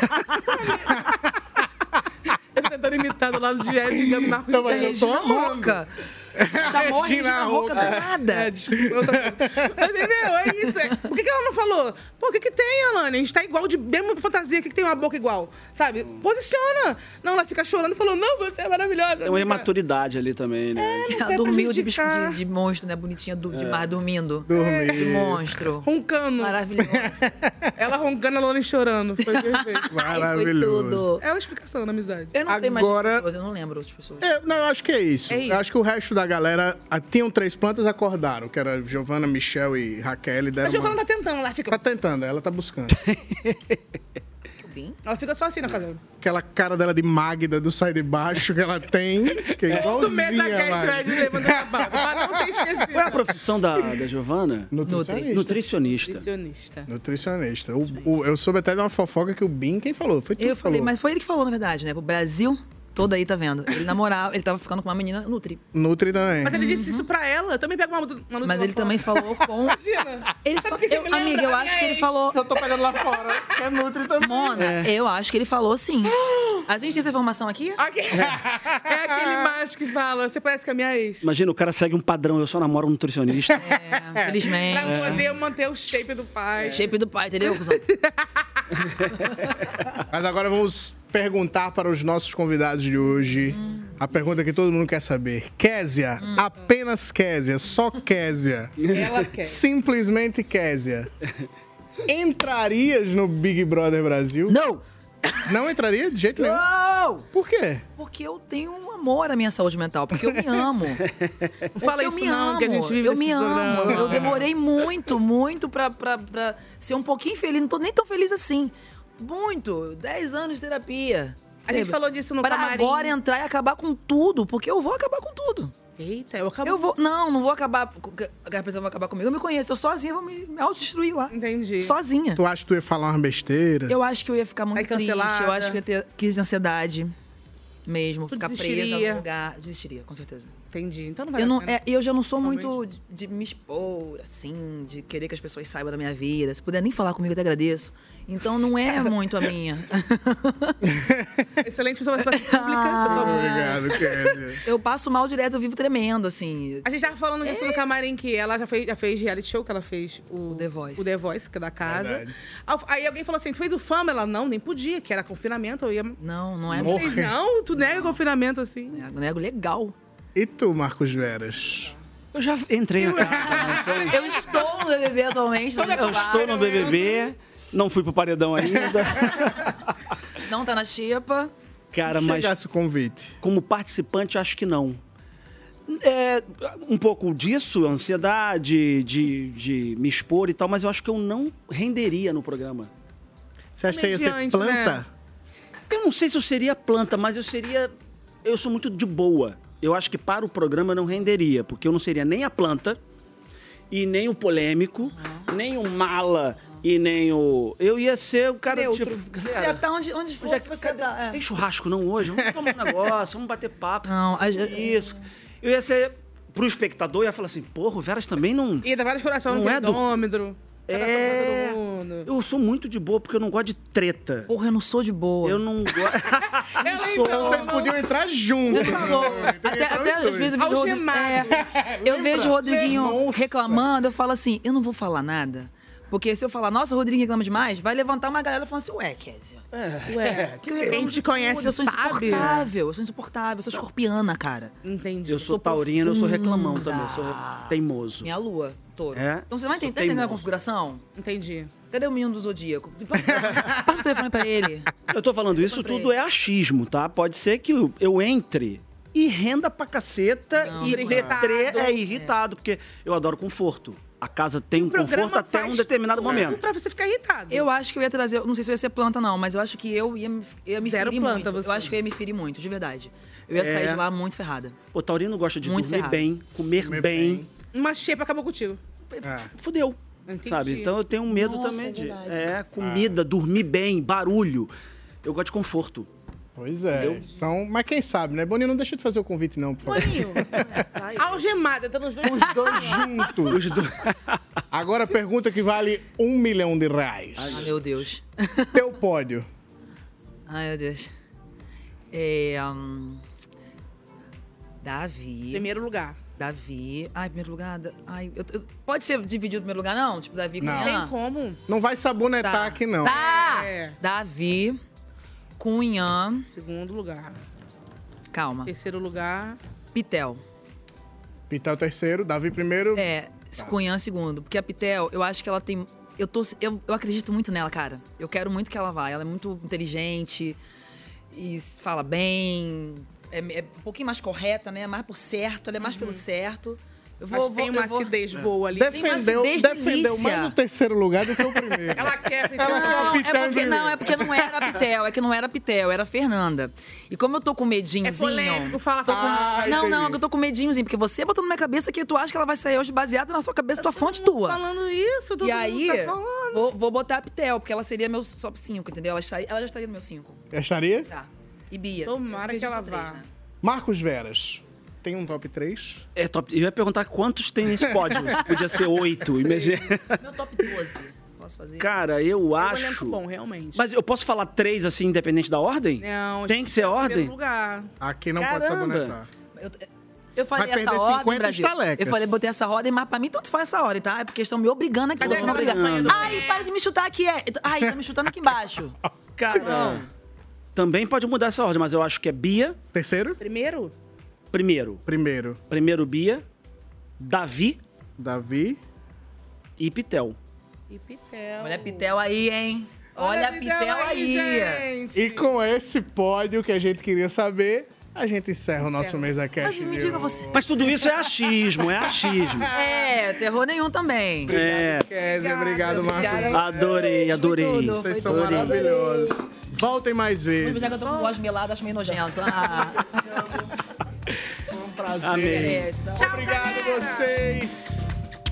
Eu tô tentando imitar do lado de Ed, de Marcos Não, de mas eu tô Regina amando. Roca. Chamou a Regina Regina Roca do Roca. nada. É, desculpa, eu tô... Mas, entendeu? É isso. É. Por que que ela não falou? Pô, o que que tem, Alane? A gente tá igual de mesmo fantasia. O que que tem uma boca igual? Sabe? Posiciona. Não, ela fica chorando e falou, não, você é maravilhosa. Tem uma imaturidade ali também, né? Ela dormiu de, bicho- de, de monstro, né? Bonitinha do, demais, dormindo. Dormiu. De monstro. Roncando. Maravilhoso. Ela roncando, a Alane chorando. Foi perfeito. Maravilhoso. tudo. É uma explicação da amizade. Eu não sei mais Agora- das pessoas, eu não lembro das pessoas. É, não, eu acho que é isso. É isso. Eu acho que o resto da galera... ah, tinham três plantas, acordaram. Que era Giovana, Michel e Raquel. E deram A Giovana uma... tá tentando, ela fica... Tá tentando, ela tá buscando. Ela fica só assim na casa. Aquela cara dela de Magda do Sai de Baixo que ela tem, que é Todo mês a igualzinha, Cat Magda. Red levando babado, pra não ser esquecido. Qual é a profissão da, da Giovana? Nutricionista. Nutricionista. Nutricionista. Nutricionista. O, o- eu soube até de uma fofoca que o Bin, quem falou? Foi tu Eu que falei, falou. mas foi ele que falou, na verdade, né? O Brasil todo aí, tá vendo? Ele namorava, ele tava ficando com uma menina Nutri. Nutri também. Mas ele disse isso pra ela. Eu também pego uma, uma Mas ele também falou com... Imagina. Ele Sabe fa... que você eu, me lembra? amiga, eu A acho minha que ele ex. falou... Eu tô pegando lá fora, que é Nutri também. Mona, É. eu acho que ele falou sim. A gente tem essa informação aqui? Aqui. É aquele macho que fala, você parece que é a minha ex. Imagina, o cara segue um padrão, eu só namoro um nutricionista. É, felizmente. Pra poder manter o shape do pai. Shape do pai, entendeu, cuzão? Mas agora vamos perguntar para os nossos convidados de hoje a pergunta que todo mundo quer saber. Késia, apenas Késia, só Késia. Ela quer. Simplesmente Késia. Entrarias no Big Brother Brasil? Não! Não entraria de jeito nenhum? Não! Por quê? Porque eu tenho um amor à minha saúde mental, porque eu me amo. Não fala eu isso me não, amo. que a gente vive Eu nesse me amo. programa. Eu demorei muito, muito pra, pra, pra ser um pouquinho feliz. Não tô nem tão feliz assim. Muito. Dez anos de terapia. A gente falou disso no pra camarim. agora entrar e acabar com tudo, porque eu vou acabar com tudo. Eita, eu acabo. Eu vou. Não, não vou acabar. A pessoa vai acabar comigo. Eu me conheço. Eu sozinha vou me, me autodestruir lá. Entendi. Sozinha. Tu acha que tu ia falar uma besteira? Eu acho que eu ia ficar muito Sai triste. cancelada. Eu acho que eu ia ter crise de ansiedade mesmo. Tu ficar presa desistiria? no lugar. Desistiria, com certeza. Entendi. Então não vai Eu, não, a pena. é, eu já não sou Realmente. muito de, de me expor, assim, de querer que as pessoas saibam da minha vida. Se puder nem falar comigo, eu até agradeço. Então não é muito a minha. Excelente pessoa para pública. pessoa pública. Obrigado, Késia. Eu passo mal direto, eu vivo tremendo, assim. A gente tava falando disso no camarim, que ela já fez, já fez reality show, que ela fez o, O The Voice. o The Voice, que é da casa. Verdade. Aí alguém falou assim, tu fez o Fama? Ela, não, nem podia, que era confinamento, eu ia... Não, não é Eu falei, não, tu nega confinamento assim. Nego, nego legal. E tu, Marcos Veras? Eu já entrei na casa. né? Então, Eu estou no B B B atualmente. tá eu estou no B B B, não fui pro paredão ainda. Não tá na xepa. Cara, mas Chegasse o convite. como participante, acho que não. É um pouco disso, ansiedade, de, de me expor e tal, mas eu acho que eu não renderia no programa. Você acha que você ia ser Comediante, planta? né? Eu não sei se eu seria planta, mas eu seria. Eu sou muito de boa. Eu acho que para o programa eu não renderia, porque eu não seria nem a planta, e nem o polêmico, nem o mala, e nem o. Eu ia ser o cara Neutro. tipo. Você Galera, tá onde, onde for, já- você dá. É. tem churrasco não hoje? Vamos tomar um negócio, vamos bater papo. Não, a, Isso. Eu ia ser. Pro espectador, eu ia falar assim, porra, o Veras também não. Ia dar vários corações Não no é do- queridômetro. É, eu sou muito de boa porque eu não gosto de treta. Porra, eu não sou de boa. Eu não gosto. Então vocês podiam entrar juntos. Eu não sou. Até, até às vezes eu vejo, o Rodrigo- é, eu Lembra? vejo o Rodriguinho Nossa. reclamando, eu falo assim, eu não vou falar nada. Porque se eu falar, nossa, o Rodriguinho reclama demais, vai levantar uma galera falando assim, ué, Kézia. Ué, que eu reclamo quem de te conhece tudo, eu sou sabe. insuportável, eu sou insuportável, eu sou escorpiana, cara. Entendi. Eu sou taurino, eu sou reclamão profunda. também, eu sou teimoso. Minha lua, touro. É? Então você vai Sou entender, tá entendendo a teimoso. configuração? Entendi. Cadê o menino do Zodíaco? Passa o telefone pra ele. Eu tô falando isso, tudo é achismo, tá? Pode ser que eu, eu entre e renda pra caceta Não, e irritado. detrê é irritado, porque eu adoro conforto. A casa tem um conforto até um determinado momento. Pra você ficar irritado. Eu acho que eu ia trazer, não sei se eu ia ser planta não, mas eu acho que eu ia, me- ia me Zero ferir planta muito. você. Eu acho que eu ia me ferir muito, de verdade. Eu ia É. sair de lá muito ferrada. O taurino gosta de Muito dormir ferrado. bem, comer, bem. Uma xepa acabou contigo. Fudeu. Entendi. Sabe? Então eu tenho um medo Nossa, também é de. verdade. É, comida, dormir bem, barulho. Eu gosto de conforto. Pois é. Entendeu? Então, mas quem sabe, né? Boninho, não deixa de fazer o convite, não, por favor. Algemada, tá nos dois. Os dois juntos. Os dois. Agora, pergunta que vale um milhão de reais. Ai, meu Deus. Teu pódio. Ai, meu Deus. É, hum, Davi. Primeiro lugar. Davi. Ai, primeiro lugar. da- Ai, eu- eu- pode ser dividido o primeiro lugar, não? Tipo, Davi com Não. Ian? Tem como? Não vai sabonetar Tá. aqui, não. Tá! É. Davi com Ian. Segundo lugar. Calma. Terceiro lugar. Pitel. Pitel terceiro, Davi primeiro. É, com Ian segundo. Porque a Pitel, eu acho que ela tem. Eu, tô, eu, eu acredito muito nela, cara. Eu quero muito que ela vá. Ela é muito inteligente e fala bem. É, é um pouquinho mais correta, né? Mais por certo, ela é mais pelo certo. Eu vou, Mas tem vou- uma eu vou- acidez boa ali. Tem uma Defendeu, acidez defendeu delícia. mais o terceiro lugar do que o primeiro. Ela quer Pitel. Ela quer Não, a é Pitel em porque, primeiro. não, é porque não era a Pitel, é que não era a Pitel, era a Fernanda. E como eu tô com medinhozinho. É polêmico, fala, tô com- Ah, não, não, entendi. eu tô com medinhozinho, porque você botou na minha cabeça que tu acha que ela vai sair hoje baseada na sua cabeça, tua fonte tua. Falando isso, todo E mundo aí, tá falando. vou, vou botar a Pitel, porque ela seria meu top cinco, entendeu? Ela, estaria, ela já estaria no meu cinco. Já estaria? Tá. E Bia. Tomara Eu que ela top três, vá. né? Marcos Veras. Tem um top três? É top. Eu ia perguntar quantos tem nesse pódio. Podia ser oito. Imagina. Meu top doze. Posso fazer? Cara, eu É um acho. elenco bom, realmente. Mas eu posso falar três assim, independente da ordem? Não, Tem que ser ordem? Primeiro lugar. Aqui não pode Caramba. sabonetar. Eu, eu falei Vai essa perder ordem, cinquenta Brasil. estalecas. Eu falei, botei essa ordem, mas pra mim tanto faz essa ordem, tá? É porque estão me obrigando aqui. Cadê Você não aquela obriga. campanha do Ai, para de me chutar aqui. É. Ai, tá me chutando aqui embaixo. Cara, também pode mudar essa ordem, mas eu acho que é Bia, Terceiro? Primeiro? primeiro. Primeiro. Primeiro Bia, Davi Davi. e Pitel. E Pitel. Olha a Pitel aí, hein? Olha, a Pitel aí. gente. E com esse pódio que a gente queria saber, a gente encerra o nosso Mesa Cast. Mas me de diga hoje. você. Mas tudo isso é achismo, é achismo. É, terror nenhum também. É. Kézia, obrigado, Marcos. Obrigada. Adorei, adorei. Foi tudo. Vocês são Adorei. maravilhosos. Voltem mais vezes. Já que eu tô com voz melada, acho meio nojento. Ah. Foi um prazer. Amém. Merece, tá? Obrigado a vocês.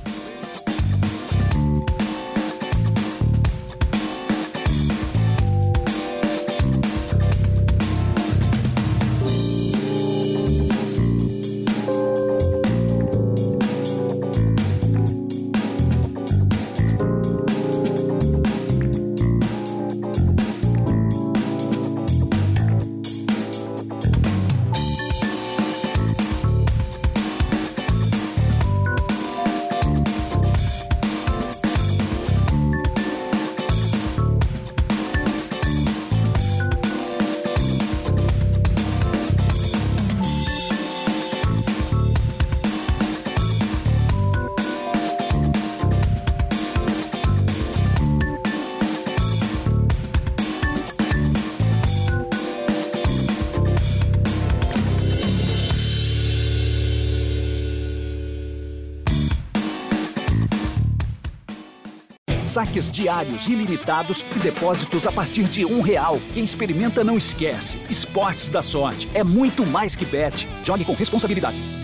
Saques diários ilimitados e depósitos a partir de um real. Quem experimenta não esquece. Esportes da Sorte é muito mais que bet. Jogue com responsabilidade.